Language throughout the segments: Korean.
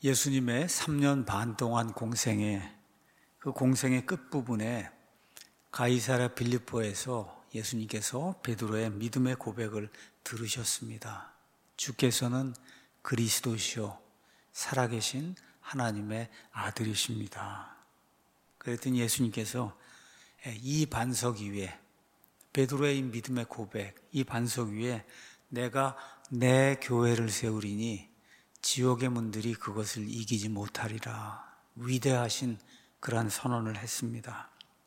예수님의 3년 반 동안 그 공생의 끝부분에 가이사랴 빌립보에서 예수님께서 베드로의 믿음의 고백을 들으셨습니다. 주께서는 그리스도시요 살아계신 하나님의 아들이십니다. 그랬더니 예수님께서 이 반석 위에, 베드로의 믿음의 고백, 이 반석 위에 내가 내 교회를 세우리니 지옥의 문들이 그것을 이기지 못하리라. 위대하신 그러한 선언을 했습니다.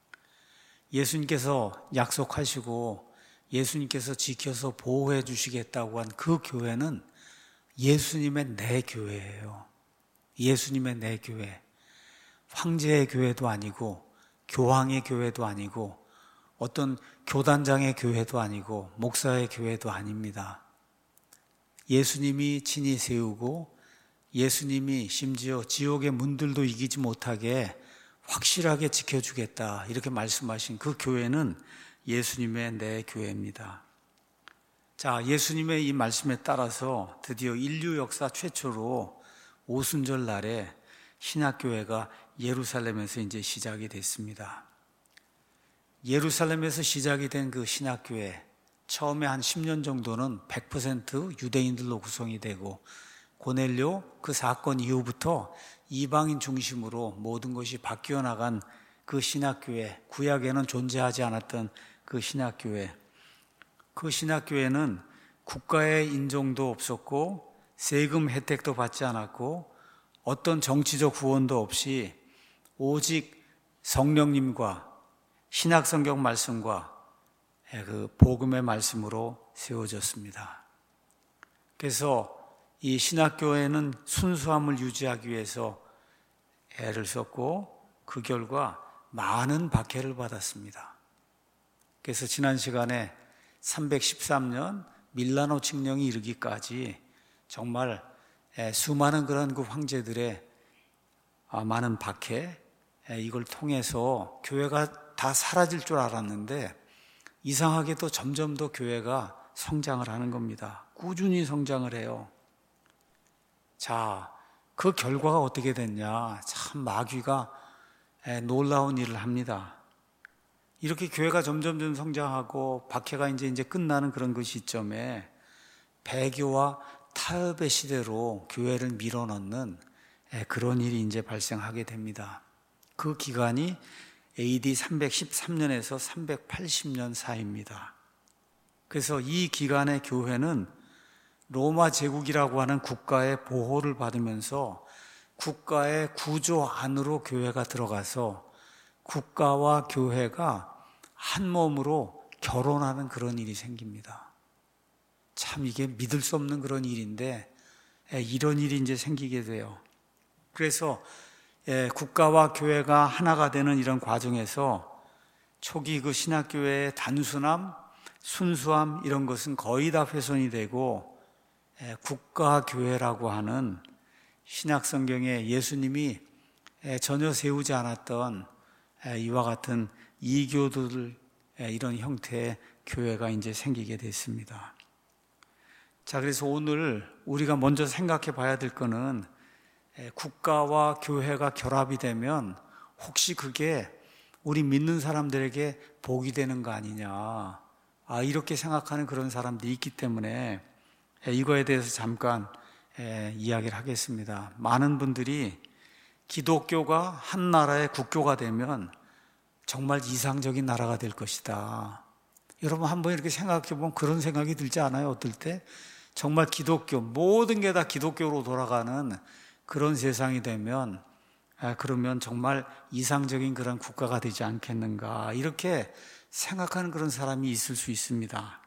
예수님께서 약속하시고 예수님께서 지켜서 보호해 주시겠다고 한 그 교회는 예수님의 내 교회예요. 예수님의 내 교회. 황제의 교회도 아니고 교황의 교회도 아니고 어떤 교단장의 교회도 아니고 목사의 교회도 아닙니다. 예수님이 친히 세우고 예수님이 심지어 지옥의 문들도 이기지 못하게 확실하게 지켜주겠다 이렇게 말씀하신 그 교회는 예수님의 내 교회입니다. 자, 예수님의 이 말씀에 따라서 드디어 인류 역사 최초로 오순절 날에 신학교회가 예루살렘에서 이제 시작이 됐습니다. 예루살렘에서 시작이 된 그 신학교회, 처음에 한 10년 정도는 100% 유대인들로 구성이 되고 고넬료 그 사건 이후부터 이방인 중심으로 모든 것이 바뀌어 나간 그 신학교회, 구약에는 존재하지 않았던 그 신학교회, 그 신학교회는 국가의 인정도 없었고 세금 혜택도 받지 않았고 어떤 정치적 후원도 없이 오직 성령님과 신약성경 말씀과 그 복음의 말씀으로 세워졌습니다. 그래서 이 신학교회는 순수함을 유지하기 위해서 애를 썼고 그 결과 많은 박해를 받았습니다. 그래서 지난 시간에 313년 밀라노 칙령이 이르기까지 정말 수많은 그런 그 황제들의 많은 박해, 이걸 통해서 교회가 다 사라질 줄 알았는데 이상하게도 점점 더 교회가 성장을 하는 겁니다. 꾸준히 성장을 해요. 자, 그 결과가 어떻게 됐냐? 참 마귀가 놀라운 일을 합니다. 이렇게 교회가 점점 성장하고 박해가 이제 끝나는 그런 그 시점에 배교와 타협의 시대로 교회를 밀어넣는 그런 일이 이제 발생하게 됩니다. 그 기간이 AD 313년에서 380년 사이입니다. 그래서 이 기간의 교회는 로마 제국이라고 하는 국가의 보호를 받으면서 국가의 구조 안으로 교회가 들어가서 국가와 교회가 한 몸으로 결혼하는 그런 일이 생깁니다. 참 이게 믿을 수 없는 그런 일인데 이런 일이 이제 생기게 돼요. 그래서 국가와 교회가 하나가 되는 이런 과정에서 초기 그 신학교회의 단순함, 순수함 이런 것은 거의 다 훼손이 되고 국가교회라고 하는 신약성경에 예수님이 전혀 세우지 않았던 이와 같은 이교도들 이런 형태의 교회가 이제 생기게 됐습니다. 자, 그래서 오늘 우리가 먼저 생각해 봐야 될 거는 국가와 교회가 결합이 되면 혹시 그게 우리 믿는 사람들에게 복이 되는 거 아니냐, 이렇게 생각하는 그런 사람들이 있기 때문에 이거에 대해서 잠깐 이야기를 하겠습니다. 많은 분들이 기독교가 한 나라의 국교가 되면 정말 이상적인 나라가 될 것이다. 여러분 한번 이렇게 생각해 보면 그런 생각이 들지 않아요? 어떨 때? 정말 기독교, 모든 게 다 기독교로 돌아가는 그런 세상이 되면 그러면 정말 이상적인 그런 국가가 되지 않겠는가, 이렇게 생각하는 그런 사람이 있을 수 있습니다.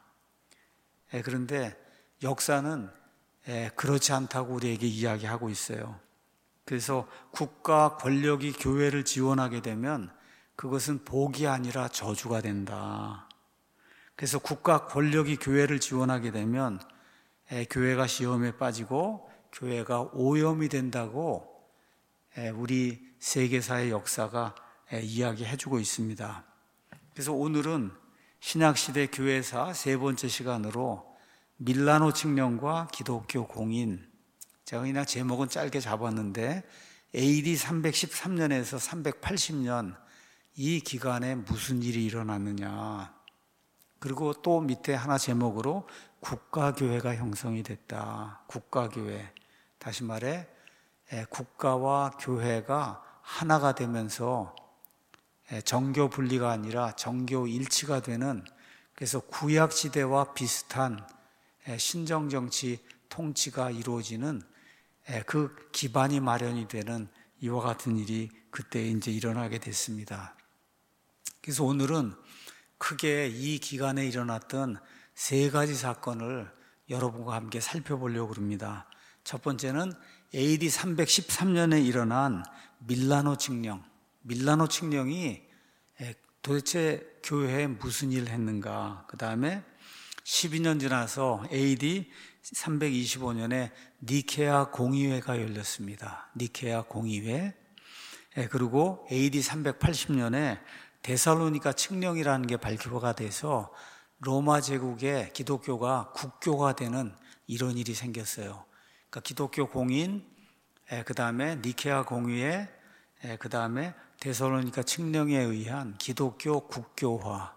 그런데 역사는 그렇지 않다고 우리에게 이야기하고 있어요. 그래서 국가 권력이 교회를 지원하게 되면 그것은 복이 아니라 저주가 된다. 그래서 국가 권력이 교회를 지원하게 되면 교회가 시험에 빠지고 교회가 오염이 된다고 우리 세계사의 역사가 이야기해주고 있습니다. 그래서 오늘은 신약시대 교회사 세 번째 시간으로 밀라노 칙령과 기독교 공인, 제가 그냥 제목은 짧게 잡았는데 AD 313년에서 380년 이 기간에 무슨 일이 일어났느냐. 그리고 또 밑에 하나 제목으로 국가교회가 형성이 됐다. 국가교회. 다시 말해 국가와 교회가 하나가 되면서 정교 분리가 아니라 정교 일치가 되는, 그래서 구약시대와 비슷한 신정정치 통치가 이루어지는 그 기반이 마련이 되는 이와 같은 일이 그때 이제 일어나게 됐습니다. 그래서 오늘은 크게 이 기간에 일어났던 세 가지 사건을 여러분과 함께 살펴보려고 합니다. 첫 번째는 AD 313년에 일어난 밀라노 칙령. 밀라노 칙령이 도대체 교회에 무슨 일을 했는가. 그 다음에 12년 지나서 AD 325년에 니케아 공의회가 열렸습니다. 니케아 공의회. 그리고 AD 380년에 데살로니가 칙령이라는 게 발표가 돼서 로마 제국의 기독교가 국교가 되는 이런 일이 생겼어요. 그러니까 기독교 공인, 그 다음에 니케아 공의회, 그 다음에 데살로니가 칙령에 의한 기독교 국교화.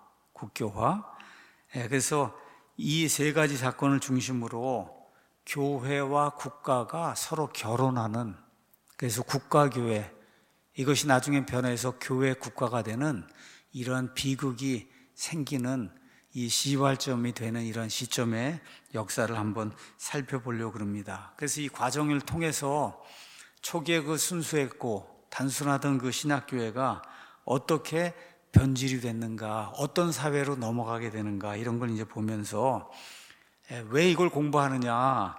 그래서 이 세 가지 사건을 중심으로 교회와 국가가 서로 결혼하는, 그래서 국가교회, 이것이 나중에 변해서 교회 국가가 되는 이런 비극이 생기는 이 시발점이 되는 이런 시점의 역사를 한번 살펴보려고 합니다. 그래서 이 과정을 통해서 초기에 그 순수했고 단순하던 그 신학교회가 어떻게 변질이 됐는가, 어떤 사회로 넘어가게 되는가, 이런 걸 이제 보면서 왜 이걸 공부하느냐.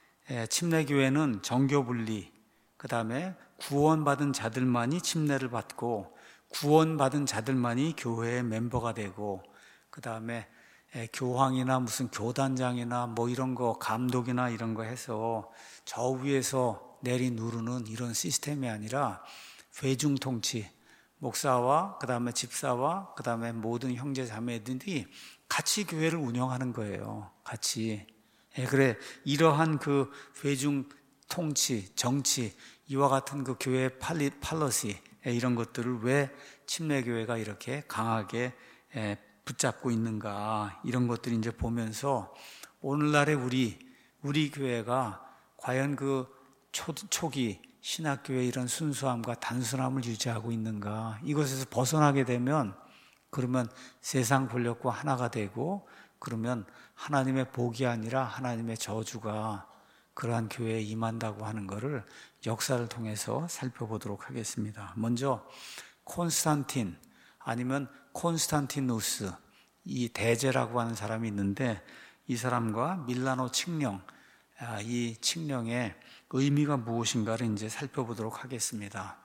침례교회는 정교분리, 그 다음에 구원받은 자들만이 침례를 받고 구원받은 자들만이 교회의 멤버가 되고, 그 다음에 교황이나 무슨 교단장이나 뭐 이런 거 감독이나 이런 거 해서 저 위에서 내리 누르는 이런 시스템이 아니라 회중통치, 목사와 그 다음에 집사와 그 다음에 모든 형제 자매들이 같이 교회를 운영하는 거예요. 같이. 그래, 이러한 그 회중 통치, 정치, 이와 같은 그 교회의 팔러시, 이런 것들을 왜 침례교회가 이렇게 강하게 붙잡고 있는가, 이런 것들을 이제 보면서 오늘날의 우리 교회가 과연 그 초기 신학교의 이런 순수함과 단순함을 유지하고 있는가, 이것에서 벗어나게 되면 그러면 세상 권력과 하나가 되고, 그러면 하나님의 복이 아니라 하나님의 저주가 그러한 교회에 임한다고 하는 것을 역사를 통해서 살펴보도록 하겠습니다. 먼저 콘스탄틴 아니면 콘스탄티누스, 이 대제라고 하는 사람이 있는데 이 사람과 밀라노 칙령, 이 칙령의 의미가 무엇인가를 이제 살펴보도록 하겠습니다.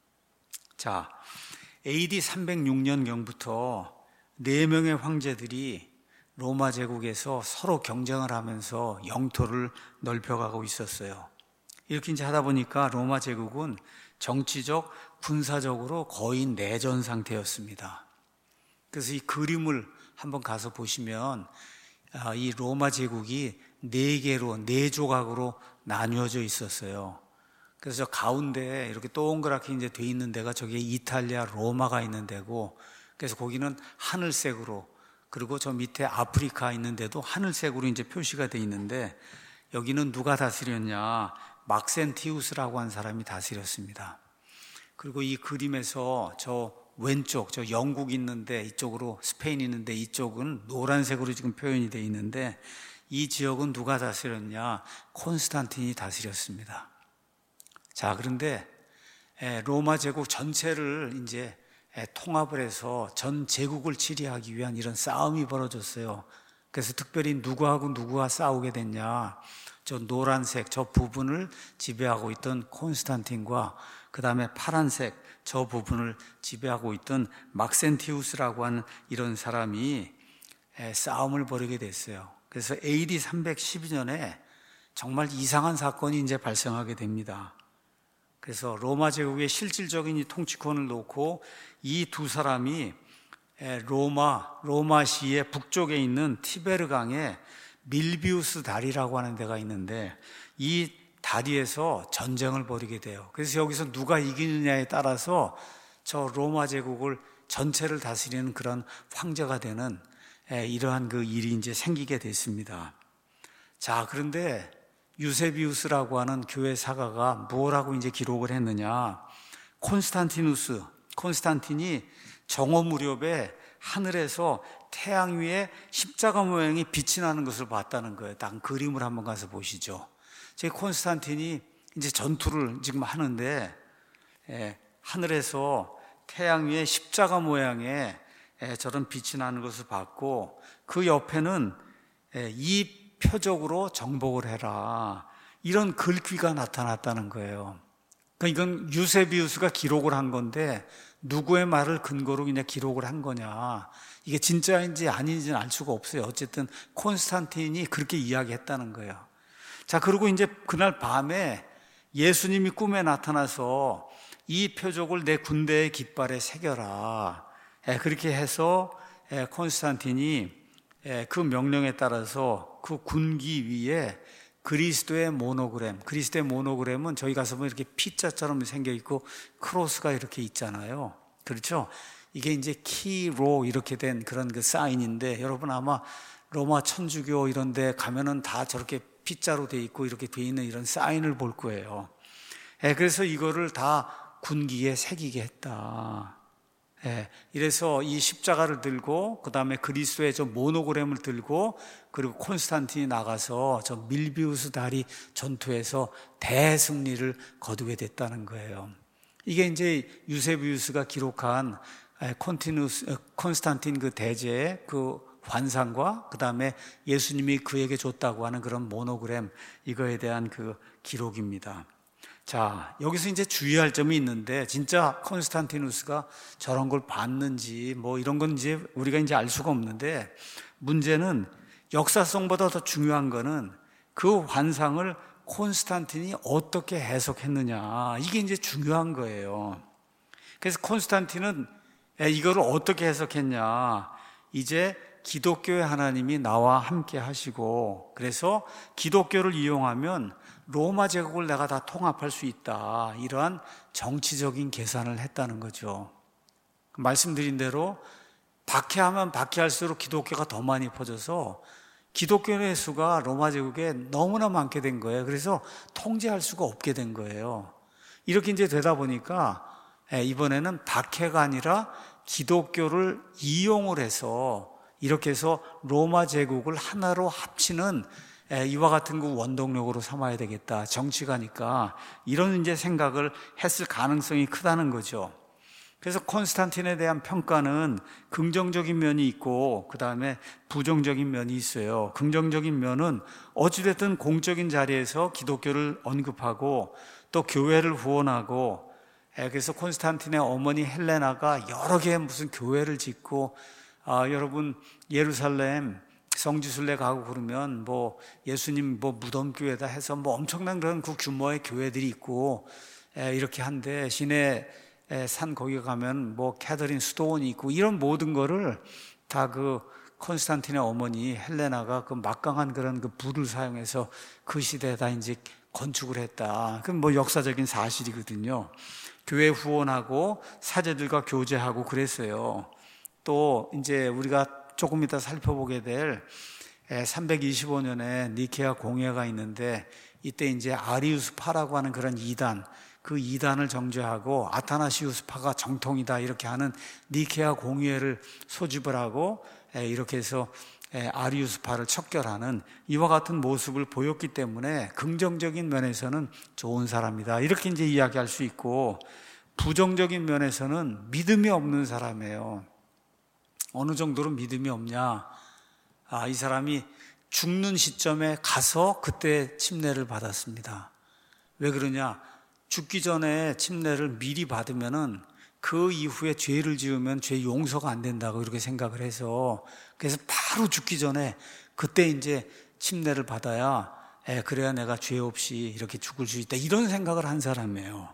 자, AD 306년경부터 4명의 황제들이 로마 제국에서 서로 경쟁을 하면서 영토를 넓혀가고 있었어요. 이렇게 이제 하다 보니까 로마 제국은 정치적, 군사적으로 거의 내전 상태였습니다. 그래서 이 그림을 한번 가서 보시면 이 로마 제국이 4개로, 4조각으로 나뉘어져 있었어요. 그래서 가운데 이렇게 동그랗게 이제 돼 있는 데가 저기 이탈리아 로마가 있는 데고, 그래서 거기는 하늘색으로, 그리고 저 밑에 아프리카 있는 데도 하늘색으로 이제 표시가 돼 있는데, 여기는 누가 다스렸냐? 막센티우스라고 한 사람이 다스렸습니다. 그리고 이 그림에서 저 왼쪽, 저 영국 있는데 이쪽으로 스페인 있는데 이쪽은 노란색으로 지금 표현이 돼 있는데, 이 지역은 누가 다스렸냐? 콘스탄틴이 다스렸습니다. 자, 그런데 로마 제국 전체를 이제 통합을 해서 전 제국을 치리하기 위한 이런 싸움이 벌어졌어요. 그래서 특별히 누구하고 누구가 싸우게 됐냐? 저 노란색 저 부분을 지배하고 있던 콘스탄틴과 그 다음에 파란색 저 부분을 지배하고 있던 막센티우스라고 하는 이런 사람이 싸움을 벌이게 됐어요. 그래서 AD 312년에 정말 이상한 사건이 이제 발생하게 됩니다. 그래서 로마 제국의 실질적인 이 통치권을 놓고 이 두 사람이 로마시의 북쪽에 있는 티베르강에 밀비우스 다리라고 하는 데가 있는데, 이 다리에서 전쟁을 벌이게 돼요. 그래서 여기서 누가 이기느냐에 따라서 저 로마 제국을 전체를 다스리는 그런 황제가 되는 이러한 그 일이 이제 생기게 됐습니다. 자, 그런데 유세비우스라고 하는 교회 사가가 뭐라고 이제 기록을 했느냐? 콘스탄틴이 정오 무렵에 하늘에서 태양 위에 십자가 모양의 빛이 나는 것을 봤다는 거예요. 딱 그림을 한번 가서 보시죠. 제 콘스탄틴이 이제 전투를 지금 하는데 하늘에서 태양 위에 십자가 모양의 저런 빛이 나는 것을 봤고, 그 옆에는 이 표적으로 정복을 해라, 이런 글귀가 나타났다는 거예요. 그러니까 이건 유세비우스가 기록을 한 건데 누구의 말을 근거로 그냥 기록을 한 거냐, 이게 진짜인지 아닌지는 알 수가 없어요. 어쨌든 콘스탄틴이 그렇게 이야기했다는 거예요. 자, 그리고 이제 그날 밤에 예수님이 꿈에 나타나서 이 표적을 내 군대의 깃발에 새겨라, 그렇게 해서 콘스탄틴이 그 명령에 따라서 그 군기 위에 그리스도의 모노그램은 저희 가서 보면 이렇게 P자처럼 생겨 있고 크로스가 이렇게 있잖아요. 그렇죠? 이게 이제 키로 이렇게 된 그런 그 사인인데, 여러분 아마 로마 천주교 이런 데 가면은 다 저렇게 P자로 돼 있고 이렇게 돼 있는 이런 사인을 볼 거예요. 그래서 이거를 다 군기에 새기게 했다. 이래서 이 십자가를 들고, 그 다음에 그리스도의 저 모노그램을 들고, 그리고 콘스탄틴이 나가서 저 밀비우스 다리 전투에서 대승리를 거두게 됐다는 거예요. 이게 이제 유세비우스가 기록한 콘스탄틴 그 대제의 그 환상과 그 다음에 예수님이 그에게 줬다고 하는 그런 모노그램, 이거에 대한 그 기록입니다. 자, 여기서 이제 주의할 점이 있는데, 진짜 콘스탄티누스가 저런 걸 봤는지 뭐 이런 건 이제 우리가 이제 알 수가 없는데, 문제는 역사성보다 더 중요한 거는 그 환상을 콘스탄틴이 어떻게 해석했느냐, 이게 이제 중요한 거예요. 그래서 콘스탄틴은 이거를 어떻게 해석했냐, 이제 기독교의 하나님이 나와 함께 하시고, 그래서 기독교를 이용하면 로마 제국을 내가 다 통합할 수 있다, 이러한 정치적인 계산을 했다는 거죠. 말씀드린 대로 박해하면 박해할수록 기독교가 더 많이 퍼져서 기독교의 수가 로마 제국에 너무나 많게 된 거예요. 그래서 통제할 수가 없게 된 거예요. 이렇게 이제 되다 보니까 이번에는 박해가 아니라 기독교를 이용을 해서 이렇게 해서 로마 제국을 하나로 합치는 이와 같은 그 원동력으로 삼아야 되겠다, 정치가니까, 이런 이제 생각을 했을 가능성이 크다는 거죠. 그래서 콘스탄틴에 대한 평가는 긍정적인 면이 있고 그 다음에 부정적인 면이 있어요. 긍정적인 면은 어찌됐든 공적인 자리에서 기독교를 언급하고 또 교회를 후원하고, 그래서 콘스탄틴의 어머니 헬레나가 여러 개의 무슨 교회를 짓고, 여러분 예루살렘 성지순례 가고 그러면 뭐 예수님 뭐 무덤교회다 해서 뭐 엄청난 그런 그 규모의 교회들이 있고 이렇게 한데, 시내 산 거기 가면 뭐 캐더린 수도원이 있고, 이런 모든 거를 다 그 콘스탄틴의 어머니 헬레나가 그 막강한 그런 그 불을 사용해서 그 시대에다 이제 건축을 했다. 그건 뭐 역사적인 사실이거든요. 교회 후원하고 사제들과 교제하고 그랬어요. 또 이제 우리가 조금 이따 살펴보게 될 325년에 니케아 공회가 있는데, 이때 이제 아리우스파라고 하는 그런 이단, 그 이단을 정죄하고 아타나시우스파가 정통이다 이렇게 하는 니케아 공회를 소집을 하고 이렇게 해서 아리우스파를 척결하는 이와 같은 모습을 보였기 때문에 긍정적인 면에서는 좋은 사람이다 이렇게 이제 이야기할 수 있고, 부정적인 면에서는 믿음이 없는 사람이에요. 어느 정도로 믿음이 없냐? 이 사람이 죽는 시점에 가서 그때 침례를 받았습니다. 왜 그러냐? 죽기 전에 침례를 미리 받으면은 그 이후에 죄를 지으면 죄 용서가 안 된다고 이렇게 생각을 해서, 그래서 바로 죽기 전에 그때 이제 침례를 받아야 그래야 내가 죄 없이 이렇게 죽을 수 있다, 이런 생각을 한 사람이에요.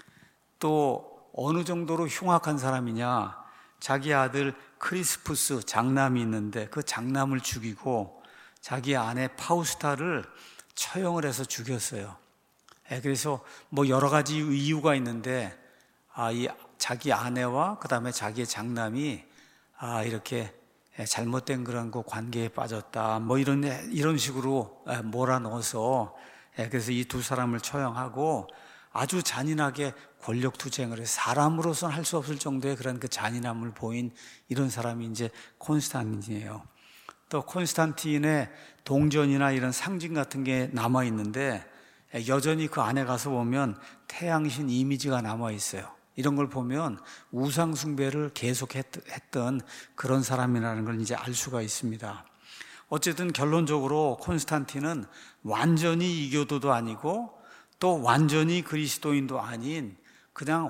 또 어느 정도로 흉악한 사람이냐? 자기 아들 크리스푸스 장남이 있는데 그 장남을 죽이고 자기 아내 파우스타를 처형을 해서 죽였어요. 그래서 뭐 여러 가지 이유가 있는데, 이 자기 아내와 그 다음에 자기의 장남이 이렇게 잘못된 그런 거 관계에 빠졌다, 뭐 이런 식으로 몰아넣어서, 그래서 이 두 사람을 처형하고 아주 잔인하게 권력 투쟁을 해서 사람으로서는 할 수 없을 정도의 그런 그 잔인함을 보인 이런 사람이 이제 콘스탄틴이에요. 또 콘스탄틴의 동전이나 이런 상징 같은 게 남아 있는데, 여전히 그 안에 가서 보면 태양신 이미지가 남아 있어요. 이런 걸 보면 우상 숭배를 계속했던 그런 사람이라는 걸 이제 알 수가 있습니다. 어쨌든 결론적으로 콘스탄틴은 완전히 이교도도 아니고 또 완전히 그리스도인도 아닌 그냥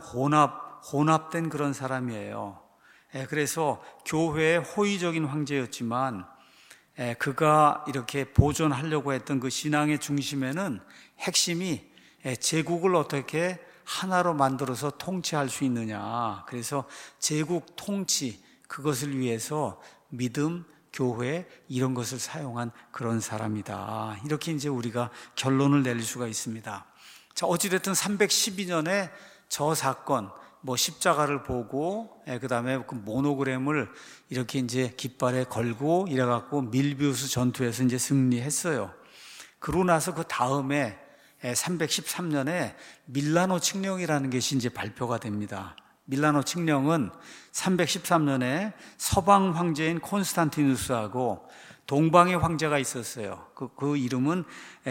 혼합된 그런 사람이에요. 그래서 교회의 호의적인 황제였지만, 그가 이렇게 보존하려고 했던 그 신앙의 중심에는 핵심이 제국을 어떻게 하나로 만들어서 통치할 수 있느냐. 그래서 제국 통치, 그것을 위해서 믿음, 교회 이런 것을 사용한 그런 사람이다. 이렇게 이제 우리가 결론을 내릴 수가 있습니다. 자, 어찌됐든 312년에 저 사건, 뭐 십자가를 보고, 그 다음에 그 모노그램을 이렇게 이제 깃발에 걸고 이래갖고 밀비우스 전투에서 이제 승리했어요. 그러고 나서 그 다음에 313년에 밀라노 칙령이라는 것이 이제 발표가 됩니다. 밀라노 칙령은 313년에 서방 황제인 콘스탄티누스하고 동방의 황제가 있었어요. 그 이름은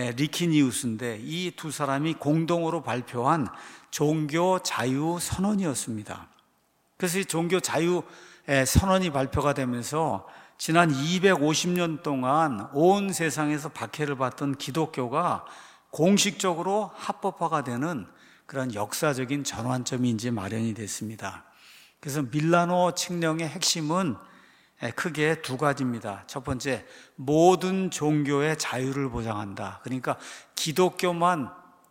리키니우스인데, 이 두 사람이 공동으로 발표한 종교 자유 선언이었습니다. 그래서 이 종교 자유 선언이 발표가 되면서 지난 250년 동안 온 세상에서 박해를 받던 기독교가 공식적으로 합법화가 되는 그런 역사적인 전환점이 이제 마련이 됐습니다. 그래서 밀라노 칙령의 핵심은 크게 두 가지입니다. 첫 번째, 모든 종교의 자유를 보장한다. 그러니까 기독교만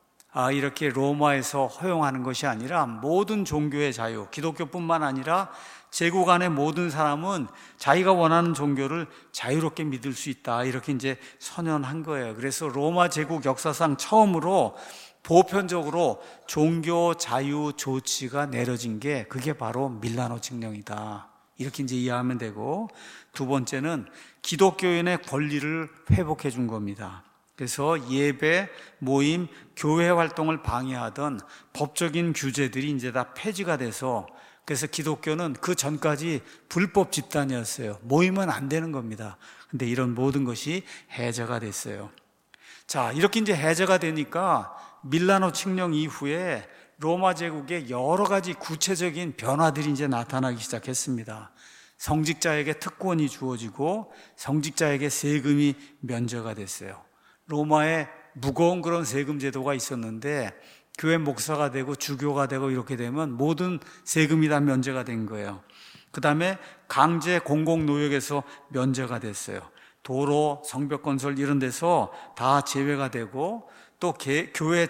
이렇게 로마에서 허용하는 것이 아니라 모든 종교의 자유, 기독교뿐만 아니라 제국 안의 모든 사람은 자기가 원하는 종교를 자유롭게 믿을 수 있다. 이렇게 이제 선언한 거예요. 그래서 로마 제국 역사상 처음으로 보편적으로 종교 자유 조치가 내려진 게 그게 바로 밀라노 칙령이다. 이렇게 이제 이해하면 되고, 두 번째는 기독교인의 권리를 회복해 준 겁니다. 그래서 예배, 모임, 교회 활동을 방해하던 법적인 규제들이 이제 다 폐지가 돼서, 그래서 기독교는 그 전까지 불법 집단이었어요. 모이면 안 되는 겁니다. 근데 이런 모든 것이 해제가 됐어요. 자, 이렇게 이제 해제가 되니까 밀라노 칙령 이후에 로마 제국에 여러 가지 구체적인 변화들이 이제 나타나기 시작했습니다. 성직자에게 특권이 주어지고 성직자에게 세금이 면제가 됐어요. 로마에 무거운 그런 세금 제도가 있었는데 교회 목사가 되고 주교가 되고 이렇게 되면 모든 세금이 다 면제가 된 거예요. 그 다음에 강제 공공노역에서 면제가 됐어요. 도로, 성벽 건설 이런 데서 다 제외가 되고, 또 교회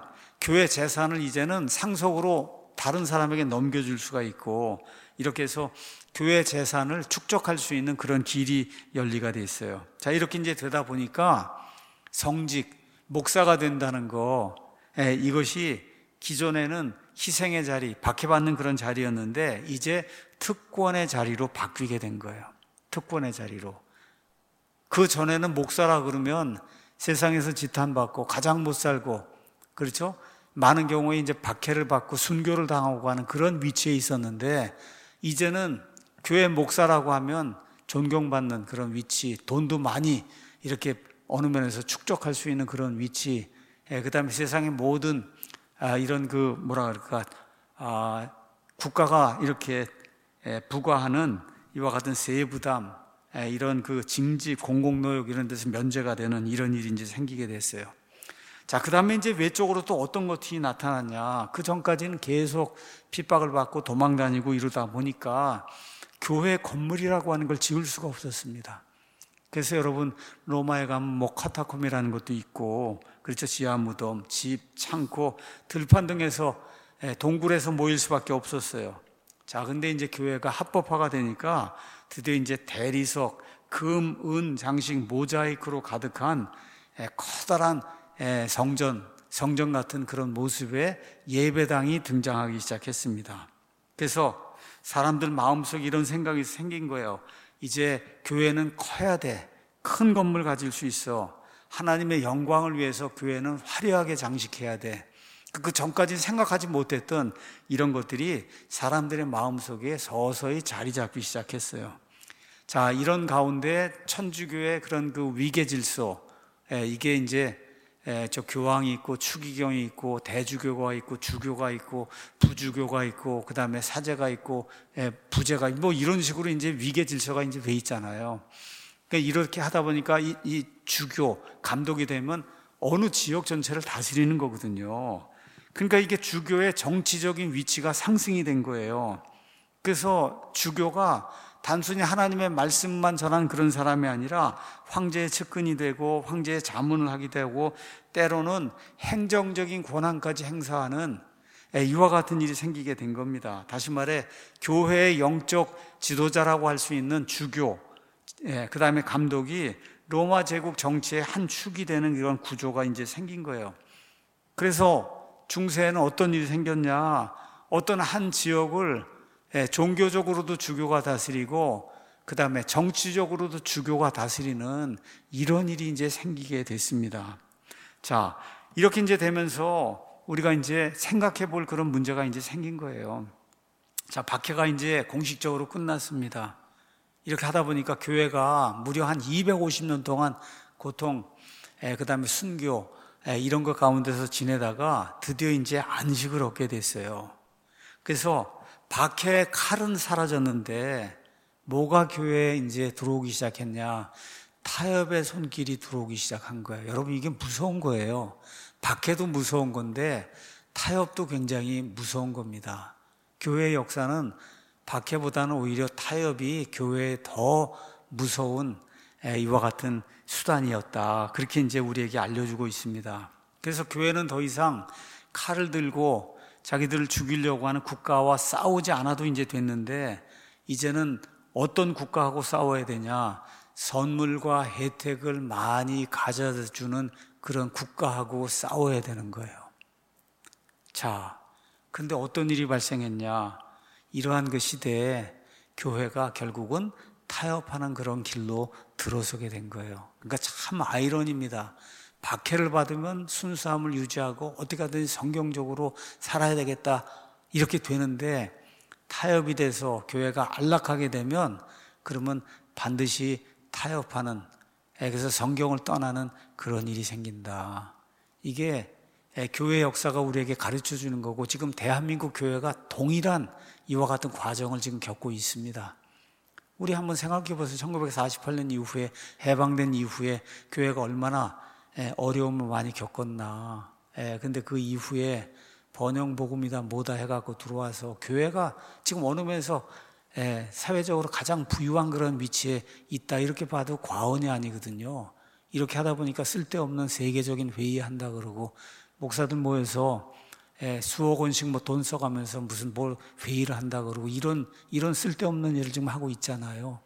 재산을 이제는 상속으로 다른 사람에게 넘겨줄 수가 있고, 이렇게 해서 교회 재산을 축적할 수 있는 그런 길이 열리가 돼 있어요. 자, 이렇게 이제 되다 보니까 성직, 목사가 된다는 거, 이것이 기존에는 희생의 자리, 박해받는 그런 자리였는데 이제 특권의 자리로 바뀌게 된 거예요. 특권의 자리로. 그 전에는 목사라 그러면 세상에서 지탄받고 가장 못 살고, 그렇죠? 많은 경우에 이제 박해를 받고 순교를 당하고 하는 그런 위치에 있었는데, 이제는 교회 목사라고 하면 존경받는 그런 위치, 돈도 많이 이렇게 어느 면에서 축적할 수 있는 그런 위치, 그 다음에 세상의 모든 이런 국가가 이렇게 부과하는 이와 같은 세부담, 이런 그 징지, 공공노역 이런 데서 면제가 되는 이런 일이 이제 생기게 됐어요. 자, 그 다음에 이제 외적으로 또 어떤 것이 나타났냐. 그 전까지는 계속 핍박을 받고 도망 다니고 이러다 보니까 교회 건물이라고 하는 걸 지을 수가 없었습니다. 그래서 여러분, 로마에 가면 뭐 카타콤이라는 것도 있고, 그렇죠. 지하 무덤, 집, 창고, 들판 등에서 동굴에서 모일 수밖에 없었어요. 자, 근데 이제 교회가 합법화가 되니까 드디어 이제 대리석, 금, 은, 장식, 모자이크로 가득한 커다란 성전, 성전 같은 그런 모습의 예배당이 등장하기 시작했습니다. 그래서 사람들 마음속에 이런 생각이 생긴 거예요. 이제 교회는 커야 돼. 큰 건물 가질 수 있어. 하나님의 영광을 위해서 교회는 화려하게 장식해야 돼. 그 전까지 생각하지 못했던 이런 것들이 사람들의 마음속에 서서히 자리 잡기 시작했어요. 자, 이런 가운데 천주교의 그런 그 위계 질서, 이게 이제 저 교황이 있고 추기경이 있고 대주교가 있고 주교가 있고 부주교가 있고 그 다음에 사제가 있고 부제가 있고 뭐 이런 식으로 이제 위계 질서가 이제 돼 있잖아요. 그러니까 이렇게 하다 보니까 이 주교 감독이 되면 어느 지역 전체를 다스리는 거거든요. 그러니까 이게 주교의 정치적인 위치가 상승이 된 거예요. 그래서 주교가 단순히 하나님의 말씀만 전하는 그런 사람이 아니라 황제의 측근이 되고 황제의 자문을 하게 되고 때로는 행정적인 권한까지 행사하는 이와 같은 일이 생기게 된 겁니다. 다시 말해 교회의 영적 지도자라고 할 수 있는 주교, 그 다음에 감독이 로마 제국 정치의 한 축이 되는 이런 구조가 이제 생긴 거예요. 그래서 중세에는 어떤 일이 생겼냐, 어떤 한 지역을 종교적으로도 주교가 다스리고 그 다음에 정치적으로도 주교가 다스리는 이런 일이 이제 생기게 됐습니다. 자, 이렇게 이제 되면서 우리가 이제 생각해 볼 그런 문제가 이제 생긴 거예요. 자, 박해가 이제 공식적으로 끝났습니다. 이렇게 하다 보니까 교회가 무려 한 250년 동안 고통, 그 다음에 순교, 이런 것 가운데서 지내다가 드디어 이제 안식을 얻게 됐어요. 그래서 박해의 칼은 사라졌는데 뭐가 교회에 이제 들어오기 시작했냐? 타협의 손길이 들어오기 시작한 거예요. 여러분, 이게 무서운 거예요. 박해도 무서운 건데 타협도 굉장히 무서운 겁니다. 교회의 역사는 박해보다는 오히려 타협이 교회에 더 무서운 이와 같은 수단이었다. 그렇게 이제 우리에게 알려주고 있습니다. 그래서 교회는 더 이상 칼을 들고 자기들을 죽이려고 하는 국가와 싸우지 않아도 이제 됐는데, 이제는 어떤 국가하고 싸워야 되냐? 선물과 혜택을 많이 가져다주는 그런 국가하고 싸워야 되는 거예요. 자, 근데 어떤 일이 발생했냐? 이러한 그 시대에 교회가 결국은 타협하는 그런 길로 들어서게 된 거예요. 그러니까 참 아이러니입니다. 박해를 받으면 순수함을 유지하고 어떻게 하든지 성경적으로 살아야 되겠다 이렇게 되는데, 타협이 돼서 교회가 안락하게 되면 그러면 반드시 타협하는, 그래서 성경을 떠나는 그런 일이 생긴다. 이게 교회 역사가 우리에게 가르쳐 주는 거고, 지금 대한민국 교회가 동일한 이와 같은 과정을 지금 겪고 있습니다. 우리 한번 생각해 보세요. 1948년 이후에, 해방된 이후에 교회가 얼마나 어려움을 많이 겪었나. 근데 그 이후에 번영복음이다 뭐다 해갖고 들어와서 교회가 지금 어느 면에서 사회적으로 가장 부유한 그런 위치에 있다, 이렇게 봐도 과언이 아니거든요. 이렇게 하다 보니까 쓸데없는 세계적인 회의한다 그러고, 목사들 모여서 수억 원씩 뭐 돈 써가면서 무슨 뭘 회의를 한다 그러고, 이런 쓸데없는 일을 지금 하고 있잖아요.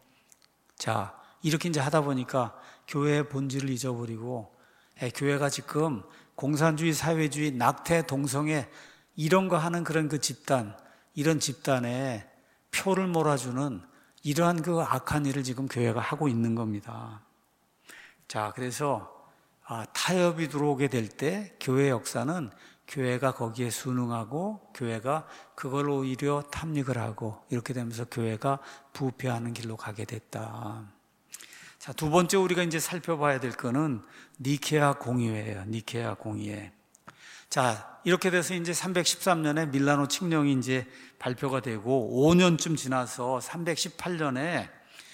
자, 이렇게 이제 하다 보니까 교회의 본질을 잊어버리고, 교회가 지금 공산주의, 사회주의, 낙태, 동성애 이런 거 하는 그런 그 집단, 이런 집단에 표를 몰아주는 이러한 그 악한 일을 지금 교회가 하고 있는 겁니다. 자, 그래서 타협이 들어오게 될 때 교회 역사는 교회가 거기에 순응하고 교회가 그걸 오히려 탐닉을 하고, 이렇게 되면서 교회가 부패하는 길로 가게 됐다. 자, 두 번째 우리가 이제 살펴봐야 될 거는 니케아 공의회예요. 니케아 공의회. 자, 이렇게 돼서 이제 313년에 밀라노 칙령이 이제 발표가 되고 5년쯤 지나서 318년에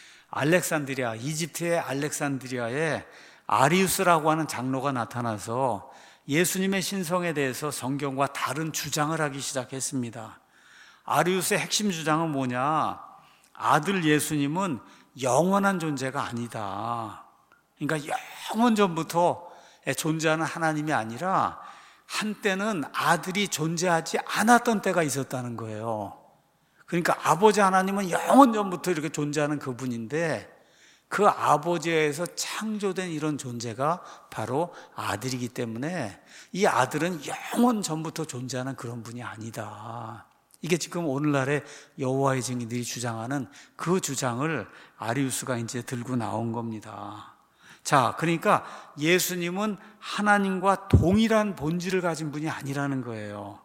알렉산드리아, 이집트의 알렉산드리아에 아리우스라고 하는 장로가 나타나서 예수님의 신성에 대해서 성경과 다른 주장을 하기 시작했습니다. 아리우스의 핵심 주장은 뭐냐? 아들 예수님은 영원한 존재가 아니다. 그러니까 영원 전부터 존재하는 하나님이 아니라 한때는 아들이 존재하지 않았던 때가 있었다는 거예요. 그러니까 아버지 하나님은 영원 전부터 이렇게 존재하는 그분인데, 그 아버지에서 창조된 이런 존재가 바로 아들이기 때문에 이 아들은 영원 전부터 존재하는 그런 분이 아니다. 이게 지금 오늘날의 여호와의 증인들이 주장하는 그 주장을 아리우스가 이제 들고 나온 겁니다. 자, 그러니까 예수님은 하나님과 동일한 본질을 가진 분이 아니라는 거예요.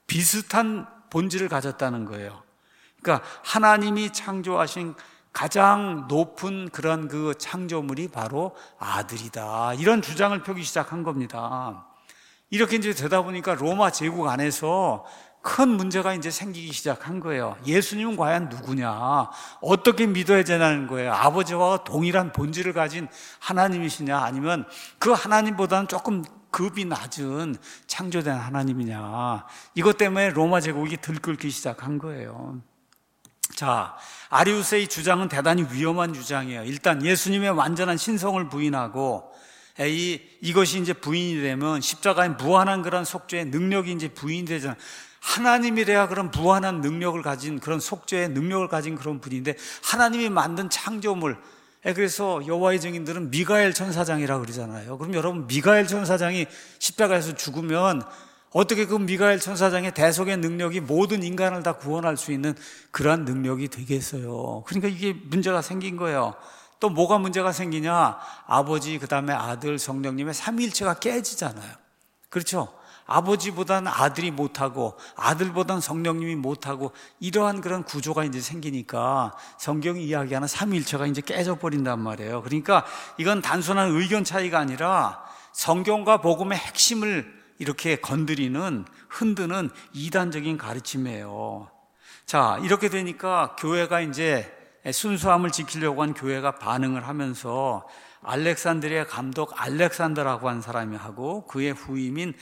비슷한 본질을 가졌다는 거예요. 그러니까 하나님이 창조하신 가장 높은 그런 그 창조물이 바로 아들이다. 이런 주장을 펴기 시작한 겁니다. 이렇게 이제 되다 보니까 로마 제국 안에서 큰 문제가 이제 생기기 시작한 거예요. 예수님은 과연 누구냐? 어떻게 믿어야 되냐는 거예요. 아버지와 동일한 본질을 가진 하나님이시냐? 아니면 그 하나님보다는 조금 급이 낮은 창조된 하나님이냐? 이것 때문에 로마 제국이 들끓기 시작한 거예요. 자, 아리우스의 주장은 대단히 위험한 주장이에요. 일단 예수님의 완전한 신성을 부인하고 이것이 이제 부인이 되면 십자가의 무한한 그런 속죄의 능력이 이제 부인이 되잖아요. 하나님이래야 그런 무한한 능력을 가진 그런 속죄의 능력을 가진 그런 분인데 하나님이 만든 창조물, 그래서 여호와의 증인들은 미가엘 천사장이라고 그러잖아요. 그럼 여러분, 미가엘 천사장이 십자가에서 죽으면 어떻게 그 미가엘 천사장의 대속의 능력이 모든 인간을 다 구원할 수 있는 그러한 능력이 되겠어요? 그러니까 이게 문제가 생긴 거예요. 또 뭐가 문제가 생기냐? 아버지, 그 다음에 아들, 성령님의 삼위일체가 깨지잖아요. 그렇죠? 아버지보다는 아들이 못하고 아들보다는 성령님이 못하고 이러한 그런 구조가 이제 생기니까 성경이 이야기하는 삼위일체가 이제 깨져버린단 말이에요. 그러니까 이건 단순한 의견 차이가 아니라 성경과 복음의 핵심을 이렇게 건드리는, 흔드는 이단적인 가르침이에요. 자, 이렇게 되니까 교회가 이제 순수함을 지키려고 한 교회가 반응을 하면서 알렉산드리아 감독 알렉산더라고 한 사람이 하고 그의 후임인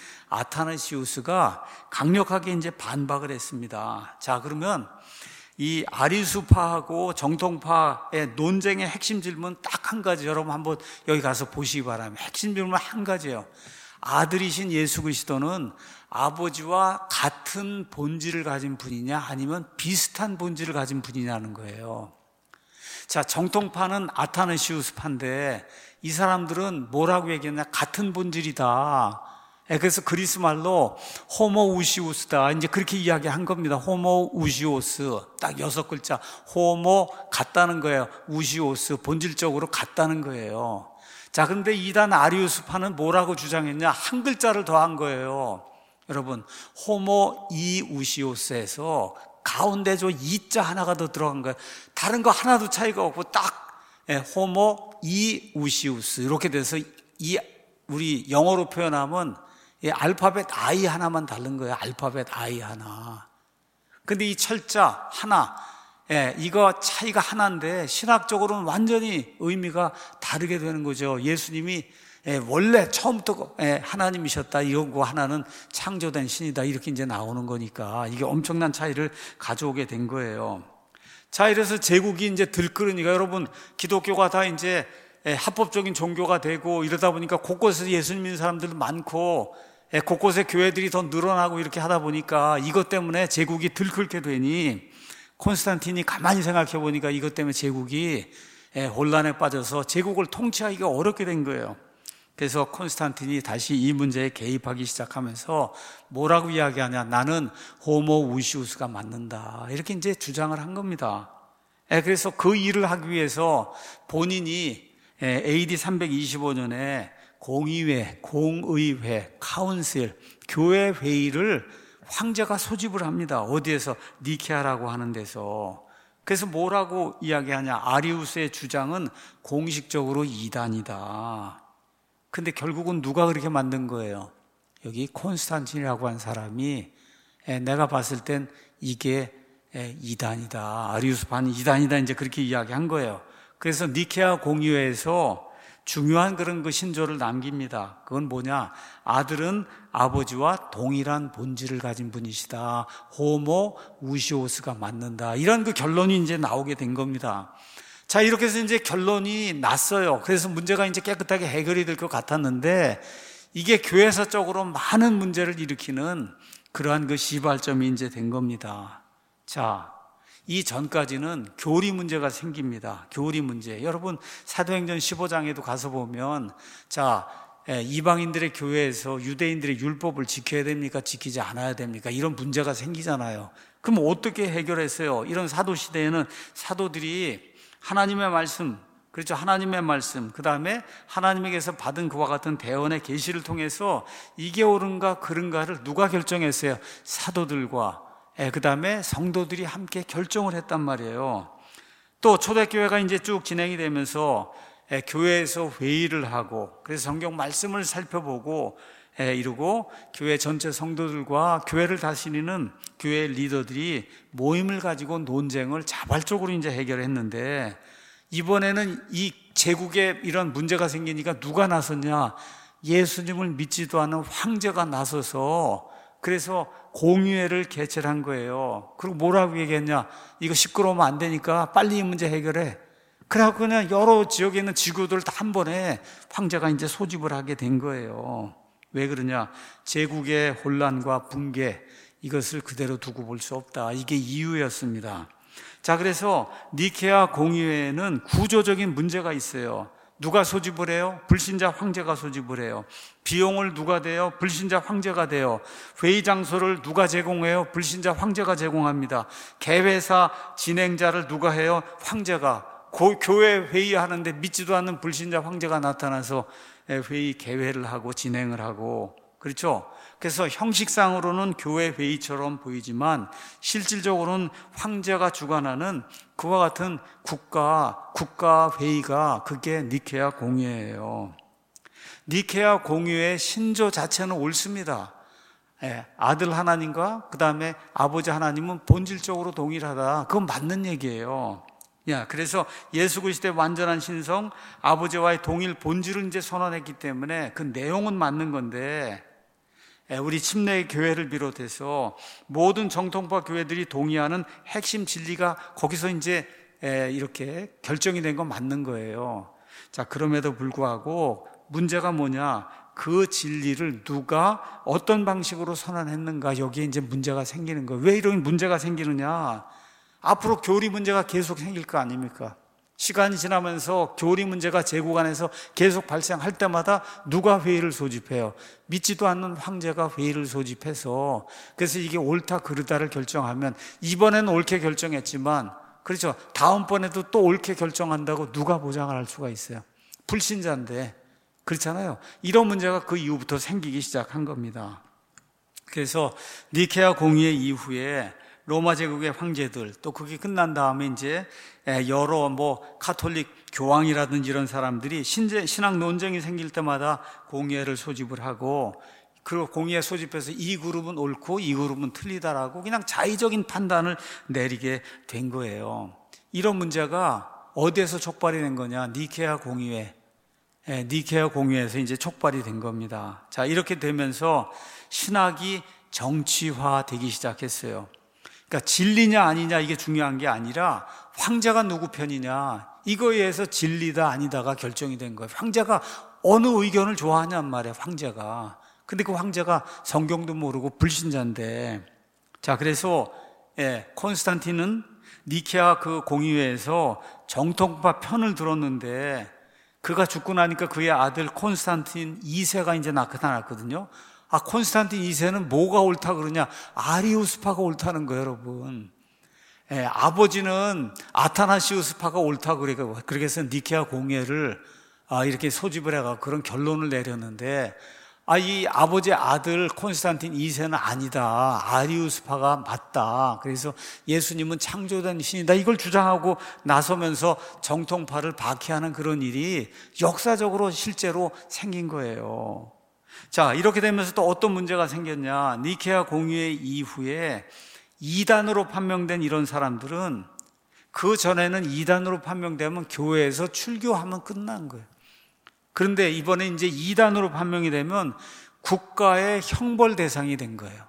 아타나시우스가 강력하게 이제 반박을 했습니다. 자, 그러면 이 아리수파하고 정통파의 논쟁의 핵심 질문 딱 한 가지, 여러분 한번 여기 가서 보시기 바랍니다. 핵심 질문 한 가지예요. 아들이신 예수 그리스도는 아버지와 같은 본질을 가진 분이냐 아니면 비슷한 본질을 가진 분이냐는 거예요. 자, 정통파는 아타나시우스파인데 이 사람들은 뭐라고 얘기했냐? 같은 본질이다. 그래서 그리스 말로 호모우시우스다. 이제 그렇게 이야기한 겁니다. 호모우시오스. 딱 6글자. 호모 같다는 거예요. 우시오스 본질적으로 같다는 거예요. 자, 그런데 이단 아리우스파는 뭐라고 주장했냐? 한 글자를 더한 거예요. 여러분, 호모 이우시오스에서 가운데 저 이자 하나가 더 들어간 거예요. 다른 거 하나도 차이가 없고 딱 호모 이우시우스 이렇게 돼서 이 우리 영어로 표현하면 알파벳 I 하나만 다른 거예요. 알파벳 I 하나. 근데 이 철자 하나, 이거 차이가 하나인데 신학적으로는 완전히 의미가 다르게 되는 거죠. 예수님이 원래 처음부터 하나님이셨다, 이거고 하나는 창조된 신이다, 이렇게 이제 나오는 거니까 이게 엄청난 차이를 가져오게 된 거예요. 자, 이래서 제국이 이제 들끓으니까 여러분, 기독교가 다 이제 합법적인 종교가 되고 이러다 보니까 곳곳에서 예수님 믿는 사람들도 많고 곳곳에 교회들이 더 늘어나고 이렇게 하다 보니까 이것 때문에 제국이 들끓게 되니 콘스탄틴이 가만히 생각해 보니까 이것 때문에 제국이 혼란에 빠져서 제국을 통치하기가 어렵게 된 거예요. 그래서 콘스탄틴이 다시 이 문제에 개입하기 시작하면서 뭐라고 이야기하냐? 나는 호모 우시우스가 맞는다, 이렇게 이제 주장을 한 겁니다. 그래서 그 일을 하기 위해서 본인이 AD 325년에 공의회, 카운슬, 교회 회의를 황제가 소집을 합니다. 어디에서? 니케아라고 하는 데서. 그래서 뭐라고 이야기하냐? 아리우스의 주장은 공식적으로 이단이다. 근데 결국은 누가 그렇게 만든 거예요? 여기 콘스탄틴이라고 한 사람이 내가 봤을 땐 이게 이단이다, 아리우스파는 이단이다, 이제 그렇게 이야기한 거예요. 그래서 니케아 공의회에서 중요한 그런 그 신조를 남깁니다. 그건 뭐냐? 아들은 아버지와 동일한 본질을 가진 분이시다. 호모 우시오스가 맞는다. 이런 그 결론이 이제 나오게 된 겁니다. 자, 이렇게 해서 이제 결론이 났어요. 그래서 문제가 이제 깨끗하게 해결이 될 것 같았는데 이게 교회사적으로 많은 문제를 일으키는 그러한 그 시발점이 이제 된 겁니다. 자, 이 전까지는 교리 문제가 생깁니다. 교리 문제. 여러분 사도행전 15장에도 가서 보면 이방인들의 교회에서 유대인들의 율법을 지켜야 됩니까? 지키지 않아야 됩니까? 이런 문제가 생기잖아요. 그럼 어떻게 해결했어요? 이런 사도 시대에는 사도들이 하나님의 말씀, 그렇죠? 하나님의 말씀, 그 다음에 하나님에게서 받은 그와 같은 대언의 계시를 통해서 이게 옳은가 그른가를 누가 결정했어요? 사도들과 그 다음에 성도들이 함께 결정을 했단 말이에요. 또 초대교회가 이제 쭉 진행이 되면서 교회에서 회의를 하고, 그래서 성경 말씀을 살펴보고 이루고, 교회 전체 성도들과 교회를 다스리는 교회 리더들이 모임을 가지고 논쟁을 자발적으로 이제 해결했는데, 이번에는 이 제국에 이런 문제가 생기니까 누가 나섰냐? 예수님을 믿지도 않은 황제가 나서서 그래서 공의회를 개최를 한 거예요. 그리고 뭐라고 얘기했냐? 이거 시끄러우면 안 되니까 빨리 이 문제 해결해. 그래갖고 그냥 여러 지역에 있는 지구들 다 한 번에 황제가 이제 소집을 하게 된 거예요. 왜 그러냐? 제국의 혼란과 붕괴, 이것을 그대로 두고 볼 수 없다. 이게 이유였습니다. 자, 그래서 니케아 공의회에는 구조적인 문제가 있어요. 누가 소집을 해요? 불신자 황제가 소집을 해요. 비용을 누가 대요? 불신자 황제가 대요. 회의 장소를 누가 제공해요? 불신자 황제가 제공합니다. 개회사 진행자를 누가 해요? 황제가. 교회 회의하는데 믿지도 않는 불신자 황제가 나타나서 회의 개회를 하고 진행을 하고, 그렇죠? 그래서 형식상으로는 교회 회의처럼 보이지만 실질적으로는 황제가 주관하는 그와 같은 국가 회의가, 그게 니케아 공의회예요. 니케아 공의회의 신조 자체는 옳습니다. 아들 하나님과 그 다음에 아버지 하나님은 본질적으로 동일하다. 그건 맞는 얘기예요. 그래서 예수 그리스도의 완전한 신성, 아버지와의 동일 본질을 이제 선언했기 때문에 그 내용은 맞는 건데, 우리 침례의 교회를 비롯해서 모든 정통파 교회들이 동의하는 핵심 진리가 거기서 이제 이렇게 결정이 된 건 맞는 거예요. 자, 그럼에도 불구하고 문제가 뭐냐? 그 진리를 누가 어떤 방식으로 선언했는가, 여기에 이제 문제가 생기는 거예요. 왜 이런 문제가 생기느냐? 앞으로 교리 문제가 계속 생길 거 아닙니까? 시간이 지나면서 교리 문제가 제국 안에서 계속 발생할 때마다 누가 회의를 소집해요? 믿지도 않는 황제가 회의를 소집해서, 그래서 이게 옳다 그르다를 결정하면, 이번에는 옳게 결정했지만, 그렇죠, 다음번에도 또 옳게 결정한다고 누가 보장을 할 수가 있어요? 불신자인데. 그렇잖아요. 이런 문제가 그 이후부터 생기기 시작한 겁니다. 그래서 니케아 공의회 이후에 로마 제국의 황제들, 또 그게 끝난 다음에 이제 여러 카톨릭 교황이라든지 이런 사람들이 신학 논쟁이 생길 때마다 공의회를 소집을 하고, 그리고 공의회 소집해서 이 그룹은 옳고 이 그룹은 틀리다라고 그냥 자의적인 판단을 내리게 된 거예요. 이런 문제가 어디에서 촉발이 된 거냐? 니케아 공의회. 니케아 공의회에서 이제 촉발이 된 겁니다. 자, 이렇게 되면서 신학이 정치화되기 시작했어요. 그러니까 진리냐 아니냐 이게 중요한 게 아니라 황제가 누구 편이냐, 이거에 의해서 진리다 아니다가 결정이 된 거예요. 황제가 어느 의견을 좋아하냔 말이에요, 황제가. 근데 그 황제가 성경도 모르고 불신자인데. 자, 그래서 콘스탄틴은 니케아 그 공의회에서 정통파 편을 들었는데, 그가 죽고 나니까 그의 아들 콘스탄틴 2세가 이제 나타났거든요. 콘스탄틴 2세는 뭐가 옳다 그러냐? 아리우스파가 옳다는 거예요, 여러분. 아버지는 아타나시우스파가 옳다 그래서 니케아 공회를 이렇게 소집을 해가 그런 결론을 내렸는데, 이 아버지의 아들 콘스탄틴 2세는 아니다, 아리우스파가 맞다, 그래서 예수님은 창조된 신이다, 이걸 주장하고 나서면서 정통파를 박해하는 그런 일이 역사적으로 실제로 생긴 거예요. 자, 이렇게 되면서 또 어떤 문제가 생겼냐? 니케아 공의회 이후에 이단으로 판명된 이런 사람들은, 그 전에는 이단으로 판명되면 교회에서 출교하면 끝난 거예요. 그런데 이번에 이제 이단으로 판명이 되면 국가의 형벌 대상이 된 거예요.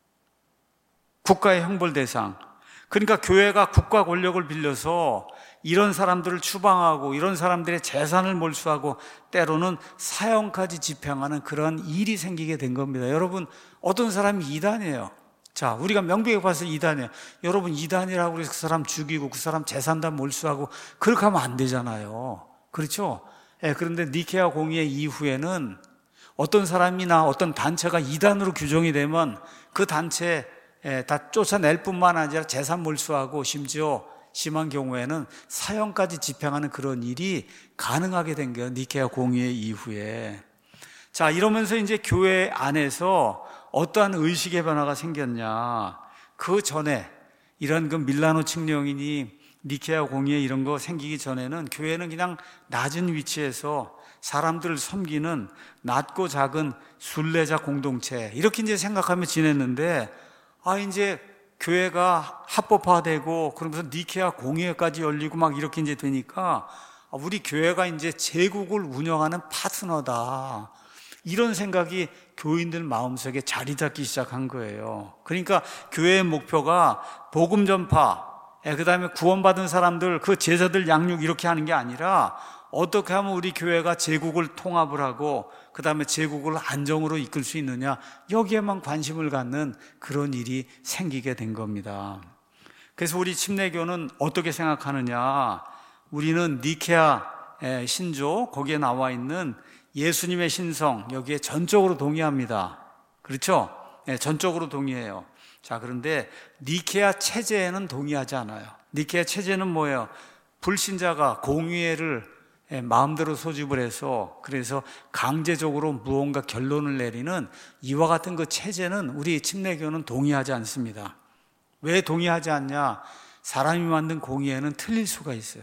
국가의 형벌 대상. 그러니까 교회가 국가 권력을 빌려서 이런 사람들을 추방하고 이런 사람들의 재산을 몰수하고 때로는 사형까지 집행하는 그런 일이 생기게 된 겁니다. 여러분, 어떤 사람이 이단이에요. 자, 우리가 명백히 봐서 이단이에요. 여러분, 이단이라고 해서 그 사람 죽이고 그 사람 재산 다 몰수하고 그렇게 하면 안 되잖아요. 그렇죠? 그런데 니케아 공의회 이후에는 어떤 사람이나 어떤 단체가 이단으로 규정이 되면 그 단체 다 쫓아낼 뿐만 아니라 재산 몰수하고 심지어 심한 경우에는 사형까지 집행하는 그런 일이 가능하게 된 거예요. 니케아 공의회 이후에. 자, 이러면서 이제 교회 안에서 어떠한 의식의 변화가 생겼냐. 그 전에 이런 그 밀라노 칙령이니 니케아 공의회 이런 거 생기기 전에는 교회는 그냥 낮은 위치에서 사람들을 섬기는 낮고 작은 순례자 공동체 이렇게 이제 생각하며 지냈는데 이제 교회가 합법화되고 그러면서 니케아 공의회까지 열리고 막 이렇게 이제 되니까 우리 교회가 이제 제국을 운영하는 파트너다. 이런 생각이 교인들 마음속에 자리 잡기 시작한 거예요. 그러니까 교회의 목표가 복음 전파, 그 다음에 구원받은 사람들, 그 제자들 양육 이렇게 하는 게 아니라 어떻게 하면 우리 교회가 제국을 통합을 하고 그 다음에 제국을 안정으로 이끌 수 있느냐, 여기에만 관심을 갖는 그런 일이 생기게 된 겁니다. 그래서 우리 침례교는 어떻게 생각하느냐, 우리는 니케아 신조 거기에 나와 있는 예수님의 신성 여기에 전적으로 동의합니다. 그렇죠? 전적으로 동의해요. 자, 그런데 니케아 체제에는 동의하지 않아요. 니케아 체제는 뭐예요? 불신자가 공의회를 마음대로 소집을 해서 그래서 강제적으로 무언가 결론을 내리는 이와 같은 그 체제는 우리 침례교는 동의하지 않습니다. 왜 동의하지 않냐? 사람이 만든 공의회는 틀릴 수가 있어요.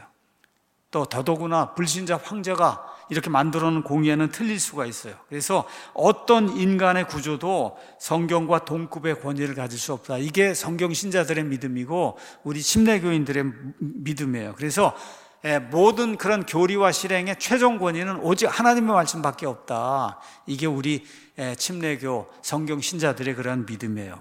또 더더구나 불신자 황제가 이렇게 만들어 놓은 공의회는 틀릴 수가 있어요. 그래서 어떤 인간의 구조도 성경과 동급의 권위를 가질 수 없다. 이게 성경 신자들의 믿음이고 우리 침례교인들의 믿음이에요. 그래서 모든 그런 교리와 실행의 최종 권위는 오직 하나님의 말씀밖에 없다. 이게 우리 침례교 성경 신자들의 그런 믿음이에요.